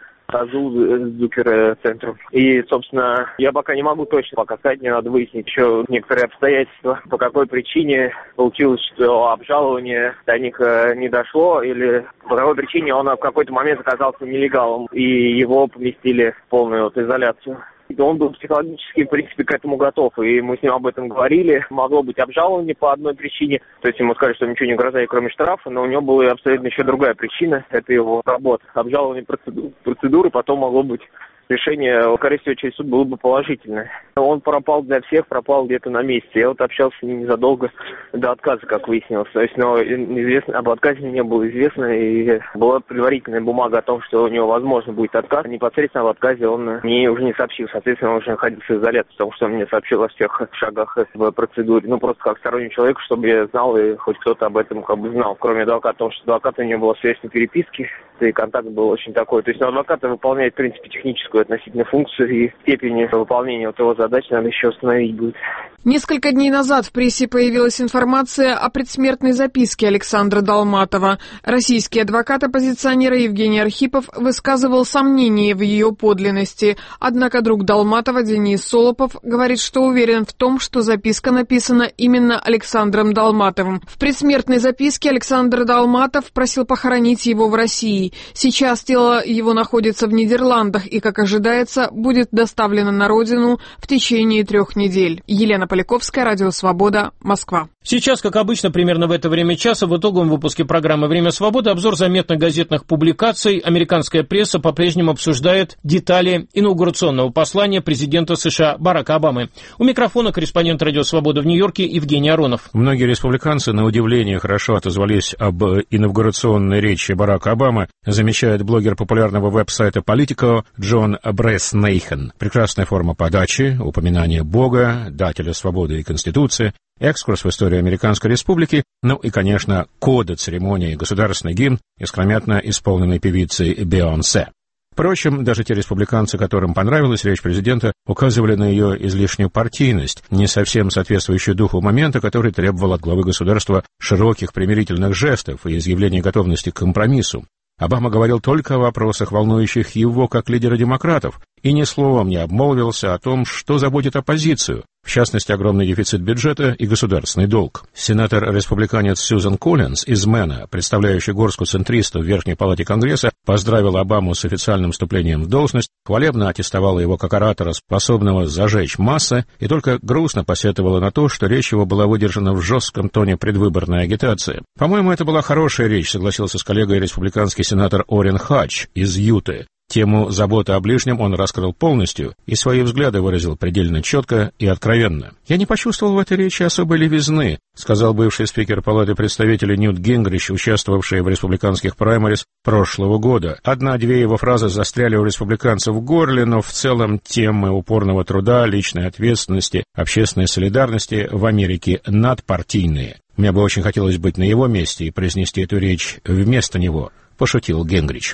Зукер-центру. И, собственно, я пока не могу точно пока сказать, мне надо выяснить еще некоторые обстоятельства, по какой причине получилось, что обжалование до них не дошло, или по какой причине он в какой-то момент оказался нелегалом, и его поместили в полную вот изоляцию. Он был психологически, в принципе, к этому готов, и мы с ним об этом говорили. Могло быть обжалование по одной причине, то есть ему сказали, что ничего не угрожает, кроме штрафа, но у него была абсолютно еще другая причина, это его работа. Обжалование процедуры, процедуры потом могло быть решение, скорее всего, через суд было бы положительное. Он пропал для всех, пропал где-то на месте. Я вот общался с ним незадолго до отказа, как выяснилось. То есть, но известно, об отказе не было известно, и была предварительная бумага о том, что у него, возможно, будет отказ. Непосредственно об отказе он мне уже не сообщил. Соответственно, он уже находился в изоляции, потому что он мне сообщил о всех шагах в процедуре. Ну, просто как сторонний человек, чтобы я знал, и хоть кто-то об этом как бы знал. Кроме адвоката, потому что адвоката у него была связь на переписке, и контакт был очень такой. То есть, ну, адвокат выполняет, в принципе, техническую относительно функцию, и степени выполнения вот его задач надо еще установить будет. Несколько дней назад в прессе появилась информация о предсмертной записке Александра Долматова. Российский адвокат-оппозиционер Евгений Архипов высказывал сомнения в ее подлинности. Однако друг Долматова Денис Солопов говорит, что уверен в том, что записка написана именно Александром Долматовым. В предсмертной записке Александр Долматов просил похоронить его в России. Сейчас тело его находится в Нидерландах и, как ожидается, будет доставлено на родину в течение трех недель. Елена Поляковская, Радио Свобода, Москва. Сейчас, как обычно, примерно в это время часа в итоговом выпуске программы «Время свободы» обзор заметных газетных публикаций. Американская пресса по-прежнему обсуждает детали инаугурационного послания президента США Барака Обамы. У микрофона корреспондент «Радио Свобода» в Нью-Йорке Евгений Аронов. Многие республиканцы, на удивление, хорошо отозвались об инаугурационной речи Барака Обамы, замечает блогер популярного веб-сайта Politico Джон Бреснейхен. Прекрасная форма подачи, упоминание Бога, дателя свободы и Конституции, экскурс в историю Американской Республики, ну и, конечно, коды церемонии государственный гимн, искрометно исполненный певицей Бейонсе. Впрочем, даже те республиканцы, которым понравилась речь президента, указывали на ее излишнюю партийность, не совсем соответствующую духу момента, который требовал от главы государства широких примирительных жестов и изъявления готовности к компромиссу. Обама говорил только о вопросах, волнующих его как лидера демократов, и ни словом не обмолвился о том, что заботит оппозицию, в частности, огромный дефицит бюджета и государственный долг. Сенатор-республиканец Сьюзан Коллинз из Мэна, представляющий горстку центристов в Верхней палате Конгресса, поздравила Обаму с официальным вступлением в должность, хвалебно аттестовала его как оратора, способного зажечь массы, и только грустно посетовала на то, что речь его была выдержана в жестком тоне предвыборной агитации. «По-моему, это была хорошая речь», согласился с коллегой республиканский сенатор Орен Хадж из Юты. Тему заботы о ближнем он раскрыл полностью и свои взгляды выразил предельно четко и откровенно. «Я не почувствовал в этой речи особой левизны», сказал бывший спикер Палаты представителей Ньют Гингрич, участвовавший в республиканских праймерис прошлого года. Одна-две его фразы застряли у республиканцев в горле, но в целом темы упорного труда, личной ответственности, общественной солидарности в Америке надпартийные. «Мне бы очень хотелось быть на его месте и произнести эту речь вместо него», пошутил Гингрич.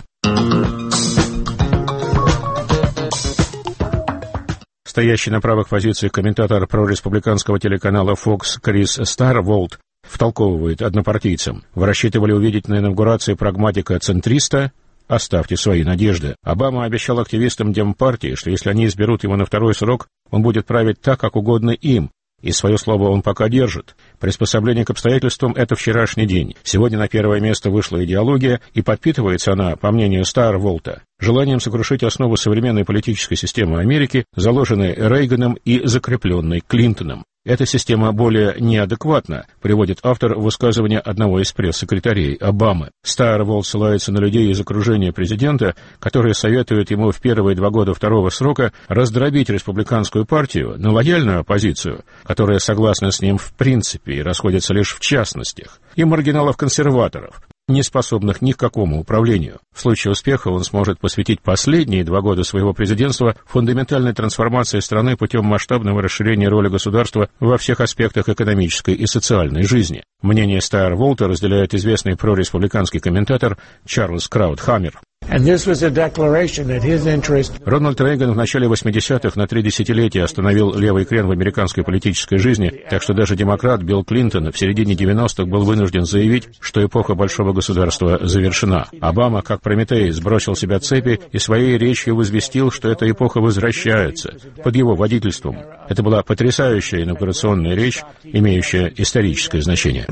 Стоящий на правых позициях комментатор прореспубликанского телеканала Fox Крис Старволд втолковывает однопартийцам. Вы рассчитывали увидеть на инаугурации прагматика-центриста? Оставьте свои надежды. Обама обещал активистам Демпартии, что если они изберут его на второй срок, он будет править так, как угодно им, и свое слово он пока держит. Приспособление к обстоятельствам — это вчерашний день. Сегодня на первое место вышла идеология, и подпитывается она, по мнению Стар-Волта, желанием сокрушить основы современной политической системы Америки, заложенной Рейганом и закрепленной Клинтоном. Эта система более неадекватна, приводит автор высказывания одного из пресс-секретарей Обамы. Стар-Волт ссылается на людей из окружения президента, которые советуют ему в первые два года второго срока раздробить республиканскую партию на лояльную оппозицию, которая согласна с ним в принципе и расходится лишь в частностях, и маргиналов-консерваторов, не способных ни к какому управлению. В случае успеха он сможет посвятить последние два года своего президентства фундаментальной трансформации страны путем масштабного расширения роли государства во всех аспектах экономической и социальной жизни. Мнение Стар-Волта разделяет известный прореспубликанский комментатор Чарльз Краутхаммер. Рональд Рейган в начале восьмидесятых на три десятилетия остановил левый крен в американской политической жизни, так что даже демократ Билл Клинтон в середине девяностых был вынужден заявить, что эпоха большого государства завершена. Обама, как Прометей, сбросил с себя цепи и своей речью возвестил, что эта эпоха возвращается под его водительством. Это была потрясающая инаугурационная речь, имеющая историческое значение.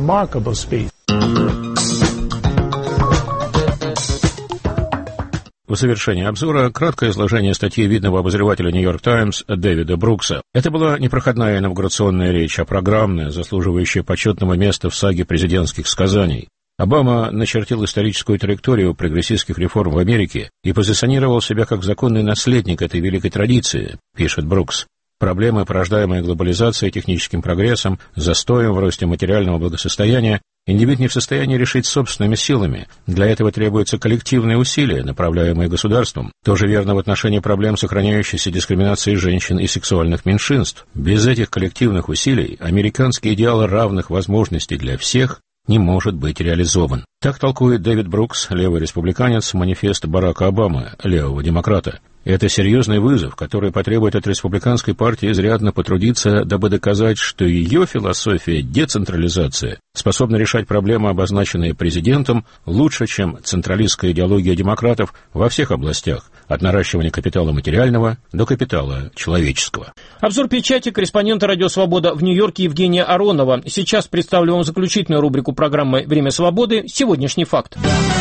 В завершении обзора краткое изложение статьи видного обозревателя «Нью-Йорк Таймс» Дэвида Брукса. Это была не проходная инаугурационная речь, а программная, заслуживающая почетного места в саге президентских сказаний. Обама начертил историческую траекторию прогрессистских реформ в Америке и позиционировал себя как законный наследник этой великой традиции, пишет Брукс. Проблемы, порождаемые глобализацией, техническим прогрессом, застоем в росте материального благосостояния, индивид не в состоянии решить собственными силами. Для этого требуются коллективные усилия, направляемые государством. Тоже верно в отношении проблем сохраняющейся дискриминации женщин и сексуальных меньшинств. Без этих коллективных усилий американский идеал равных возможностей для всех не может быть реализован. Так толкует Дэвид Брукс, левый республиканец, манифест Барака Обамы, левого демократа. Это серьезный вызов, который потребует от республиканской партии изрядно потрудиться, дабы доказать, что ее философия децентрализации способна решать проблемы, обозначенные президентом, лучше, чем централистская идеология демократов во всех областях, от наращивания капитала материального до капитала человеческого. Обзор печати корреспондента «Радио Свобода» в Нью-Йорке Евгения Аронова. Сейчас представлю вам заключительную рубрику программы «Время свободы. Сегодняшний факт».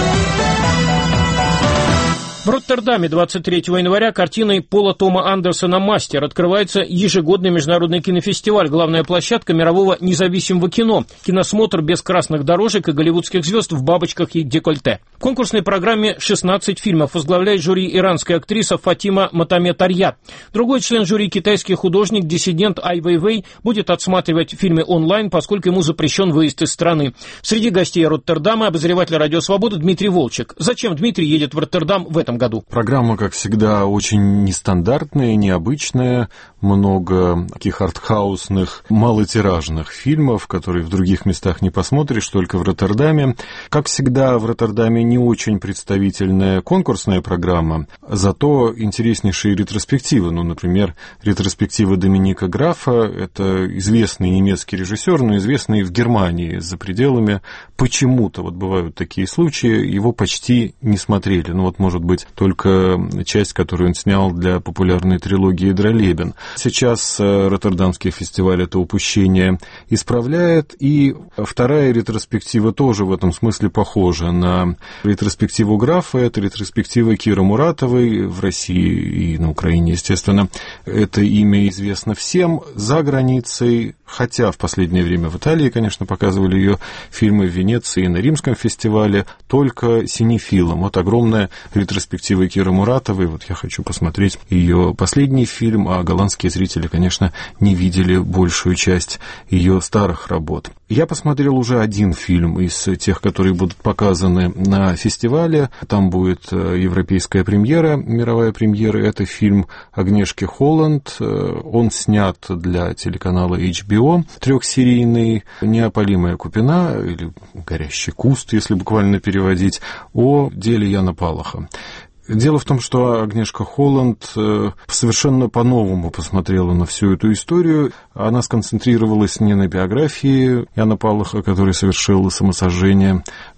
В Роттердаме двадцать третьего января картиной Пола Тома Андерсона «Мастер» открывается ежегодный международный кинофестиваль, главная площадка мирового независимого кино, киносмотр без красных дорожек и голливудских звезд в бабочках и декольте. В конкурсной программе шестнадцать фильмов, возглавляет жюри иранская актриса Фатима Матамет-Арья. Другой член жюри, китайский художник-диссидент Ай Вэйвэй, будет отсматривать фильмы онлайн, поскольку ему запрещен выезд из страны. Среди гостей Роттердама обозреватель «Радио Свобода» Дмитрий Волчек. Зачем Дмитрий едет в Роттердам в этом году? Программа, как всегда, очень нестандартная, необычная. Много таких артхаусных, малотиражных фильмов, которые в других местах не посмотришь, только в Роттердаме. Как всегда, в Роттердаме не очень представительная конкурсная программа, зато интереснейшие ретроспективы. Ну, например, ретроспектива Доминика Графа. Это известный немецкий режиссер, но известный в Германии за пределами. Почему-то, вот бывают такие случаи, его почти не смотрели. Ну, вот, может быть, только часть, которую он снял для популярной трилогии «Дролебен». Сейчас Роттердамский фестиваль это упущение исправляет, и вторая ретроспектива тоже в этом смысле похожа на ретроспективу Графа. Это ретроспектива Киры Муратовой в России и на Украине, естественно. Это имя известно всем за границей, хотя в последнее время в Италии, конечно, показывали ее фильмы в Венеции и на Римском фестивале, только синефилам. Вот огромная ретроспектива Киры Муратовой. Вот я хочу посмотреть ее последний фильм, а голландские зрители, конечно, не видели большую часть ее старых работ. Я посмотрел уже один фильм из тех, которые будут показаны на фестивале. Там будет европейская премьера, мировая премьера. Это фильм Агнешки Холланд. Он снят для телеканала эйч би о. Трехсерийный, «Неопалимая купина», или «Горящий куст», если буквально переводить, о деле Яна Палаха. Дело в том, что Агнешка Холланд совершенно по-новому посмотрела на всю эту историю. Она сконцентрировалась не на биографии Яна Палаха, который совершил самосожжение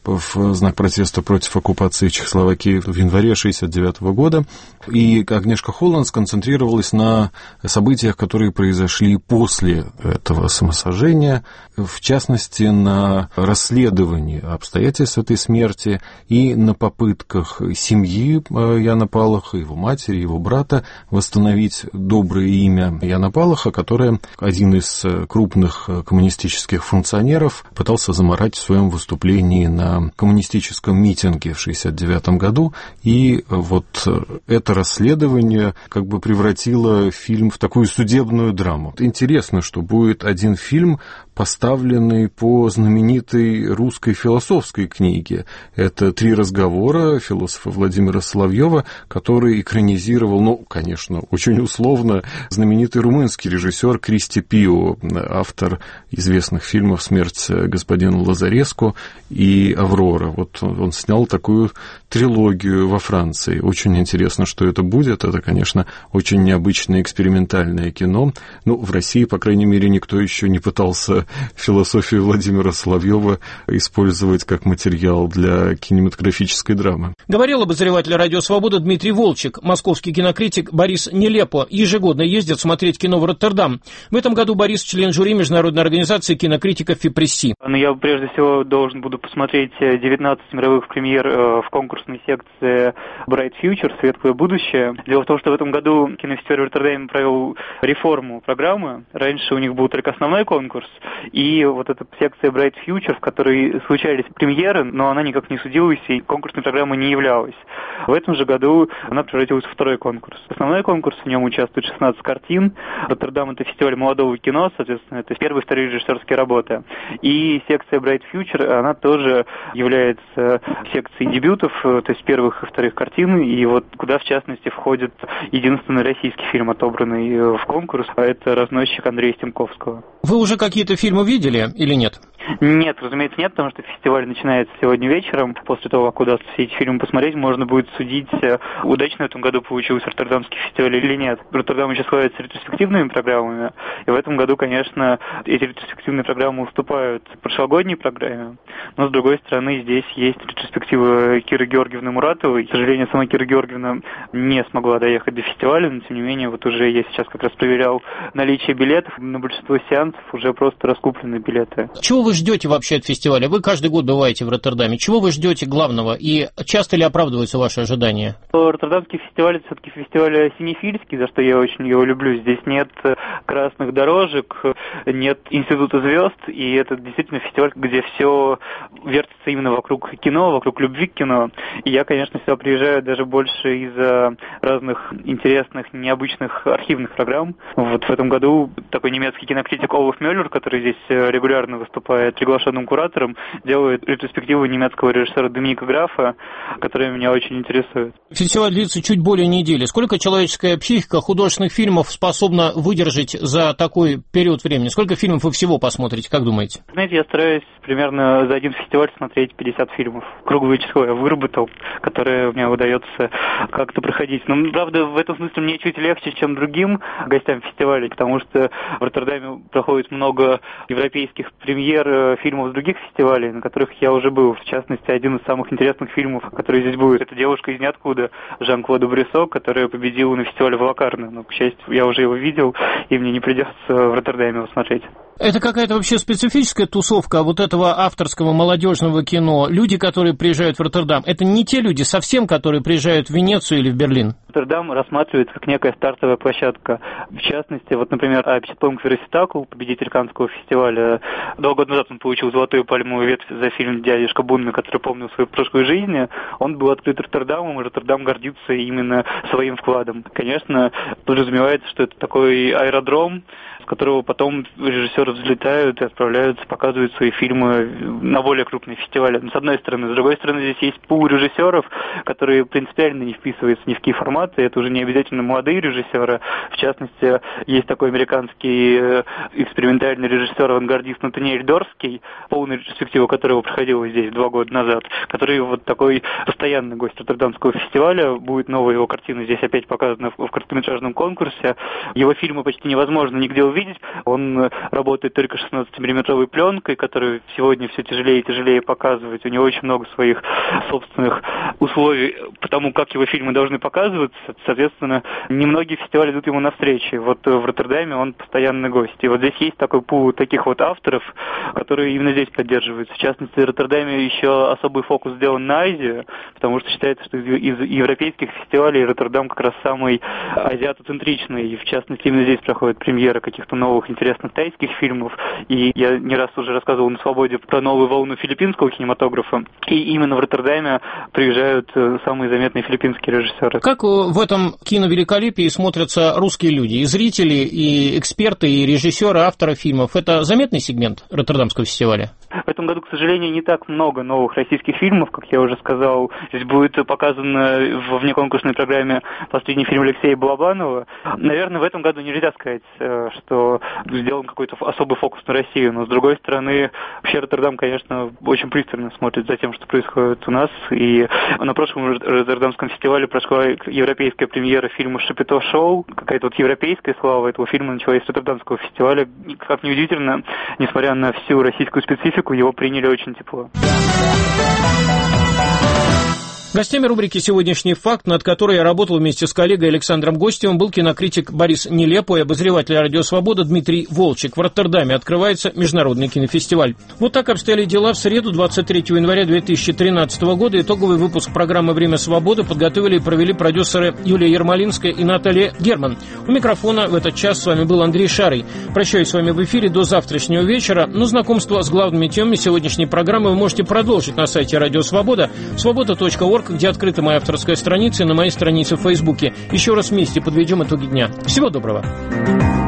в знак протеста против оккупации Чехословакии в январе шестьдесят девятого года. И Агнешка Холланд сконцентрировалась на событиях, которые произошли после этого самосожжения, в частности, на расследовании обстоятельств этой смерти и на попытках семьи Яна Палаха, его матери, его брата восстановить доброе имя Яна Палаха, которое один из крупных коммунистических функционеров пытался замарать в своем выступлении на коммунистическом митинге в шестьдесят девятом году. И вот это расследование как бы превратило фильм в такую судебную драму. Интересно, что будет один фильм, поставленный по знаменитой русской философской книге. Это «Три разговора» философа Владимира Соловьева, который экранизировал, ну, конечно, очень условно, знаменитый румынский режиссер Кристи Пио, автор известных фильмов «Смерть господина Лазареску» и «Аврора». Вот он снял такую трилогию во Франции. Очень интересно, что это будет. Это, конечно, очень необычное экспериментальное кино. Ну, в России, по крайней мере, никто еще не пытался философию Владимира Соловьева использовать как материал для кинематографической драмы. Говорил обозреватель «Радио Свобода» Дмитрий Волчек. Московский кинокритик Борис Нелепо ежегодно ездит смотреть кино в Роттердам. В этом году Борис член жюри международной организации кинокритиков ФИПРЕССИ. Ну, я прежде всего должен буду посмотреть девятнадцать мировых премьер в конкурсной секции Bright Future, Светлое будущее. Дело в том, что в этом году кинофестиваль в Роттердаме провел реформу программы. Раньше у них был только основной конкурс, и вот эта секция Bright Future, в которой случались премьеры, но она никак не судилась и конкурсной программой не являлась. В этом же году она превратилась в второй конкурс. Основной конкурс, в нем участвует шестнадцать картин. Роттердам — это фестиваль молодого кино, соответственно, это первые и вторые режиссерские работы. И секция Bright Future, она тоже является секцией дебютов, то есть первых и вторых картин, и вот куда, в частности, входит единственный российский фильм, отобранный в конкурс, а это «Разносчик» Андрея Стемковского. Вы уже какие-то фильмы видели или нет? Нет, разумеется, нет, потому что фестиваль начинается сегодня вечером. После того, как удастся все эти фильмы посмотреть, можно будет судить, удачно в этом году получился Роттердамский фестиваль или нет. Роттердам еще славится ретроспективными программами, и в этом году, конечно, эти ретроспективные программы уступают прошлогодней программе, но, с другой стороны, здесь есть ретроспектива Киры Георгиевны Муратовой. К сожалению, сама Кира Георгиевна не смогла доехать до фестиваля, но, тем не менее, вот уже я сейчас как раз проверял наличие билетов, на большинство сеансов уже просто раскуплены билеты. Чего вы ждете вообще от фестиваля? Вы каждый год бываете в Роттердаме. Чего вы ждете главного? И часто ли оправдываются ваши ожидания? Роттердамский фестиваль — это все-таки фестиваль синефильский, за что я очень его люблю. Здесь нет красных дорожек, нет института звезд, и это действительно фестиваль, где все вертится именно вокруг кино, вокруг любви к кино. И я, конечно, сюда приезжаю даже больше из-за разных интересных, необычных архивных программ. Вот в этом году такой немецкий кинокритик Олаф Мюллер, который здесь регулярно выступает приглашенным куратором, делает ретроспективу немецкого режиссера Доминика Графа, которая меня очень интересует. Фестиваль длится чуть более недели. Сколько человеческая психика художественных фильмов способна выдержать за такой период времени? Сколько фильмов вы всего посмотрите, как думаете? Знаете, я стараюсь примерно за один фестиваль смотреть пятьдесят фильмов. Круглое число я выработал, которое у меня удается как-то проходить. Но, правда, в этом смысле мне чуть легче, чем другим гостям фестиваля, потому что в Роттердаме проходит много европейских премьер фильмов с других фестивалей, на которых я уже был. В частности, один из самых интересных фильмов, который здесь будет, это «Девушка из ниоткуда» Жан-Клода Брессо, которая победила на фестивале в Локарно. Но, к счастью, я уже его видел, и мне не придется в Роттердаме его смотреть. Это какая-то вообще специфическая тусовка вот этого авторского молодежного кино. Люди, которые приезжают в Роттердам, это не те люди совсем, которые приезжают в Венецию или в Берлин? Роттердам рассматривается как некая стартовая площадка. В частности, вот, например, Апчетон Квераситакл, победитель Каннского фестиваля, два года назад он получил золотую пальмовую ветвь за фильм «Дядюшка Бунми», который помнил свою прошлую жизнь. Он был открыт Роттердамом, и Роттердам гордится именно своим вкладом. Конечно, подразумевается, что это такой аэродром, с которого потом режиссеры взлетают и отправляются, показывают свои фильмы на более крупные фестивали. С одной стороны. С другой стороны, здесь есть пул режиссеров, которые принципиально не вписываются ни в какие форматы. Это уже не обязательно молодые режиссеры. В частности, есть такой американский экспериментальный режиссер-авангардист Натаниэль Дорский, полная ретроспектива которого проходила здесь два года назад, который вот такой постоянный гость Роттердамского фестиваля. Будет новая его картина здесь опять показана в короткометражном конкурсе. Его фильмы почти невозможно нигде увидеть. Он работает только шестнадцатимиллиметровой пленкой, которую сегодня все тяжелее и тяжелее показывать. У него очень много своих собственных условий по тому, как его фильмы должны показываться. Соответственно, немногие фестивали идут ему навстречу. Вот в Роттердаме он постоянный гость. И вот здесь есть такой пул таких вот авторов, которые именно здесь поддерживаются. В частности, в Роттердаме еще особый фокус сделан на Азию, потому что считается, что из европейских фестивалей Роттердам как раз самый азиатоцентричный. И в частности, именно здесь проходит премьера каких-то новых интересных тайских фильмов. И я не раз уже рассказывал на «Свободе» про новую волну филиппинского кинематографа. И именно в Роттердаме приезжают самые заметные филиппинские режиссеры. Как в этом киновеликолепии смотрятся русские люди? И зрители, и эксперты, и режиссеры, авторы фильмов. Это заметный сегмент Роттердамского фестиваля? В этом году, к сожалению, не так много новых российских фильмов, как я уже сказал. Здесь будет показан в внеконкурсной программе последний фильм Алексея Балабанова. Наверное, в этом году нельзя сказать, что сделан какой-то особый фокус на Россию. Но, с другой стороны, вообще Роттердам, конечно, очень пристально смотрит за тем, что происходит у нас. И на прошлом Роттердамском фестивале прошла европейская премьера фильма «Шапито Шоу». Какая-то вот европейская слава этого фильма началась с Роттердамского фестиваля. Как неудивительно, несмотря на всю российскую специфику, его приняли очень тепло. Гостями рубрики «Сегодняшний факт», над которой я работал вместе с коллегой Александром Гостевым, был кинокритик Борис Нелепо и обозреватель «Радио Свобода» Дмитрий Волчек. В Роттердаме открывается международный кинофестиваль. Вот так обстояли дела в среду, двадцать третьего января две тысячи тринадцатого года. Итоговый выпуск программы «Время свободы» подготовили и провели продюсеры Юлия Ермолинская и Наталья Герман. У микрофона в этот час с вами был Андрей Шарый. Прощаюсь с вами в эфире до завтрашнего вечера. Но знакомство с главными темами сегодняшней программы вы можете продолжить на сайте «Радио Свобода», свобода точка орг, где открыта моя авторская страница, и на моей странице в Фейсбуке. Еще раз вместе подведем итоги дня. Всего доброго.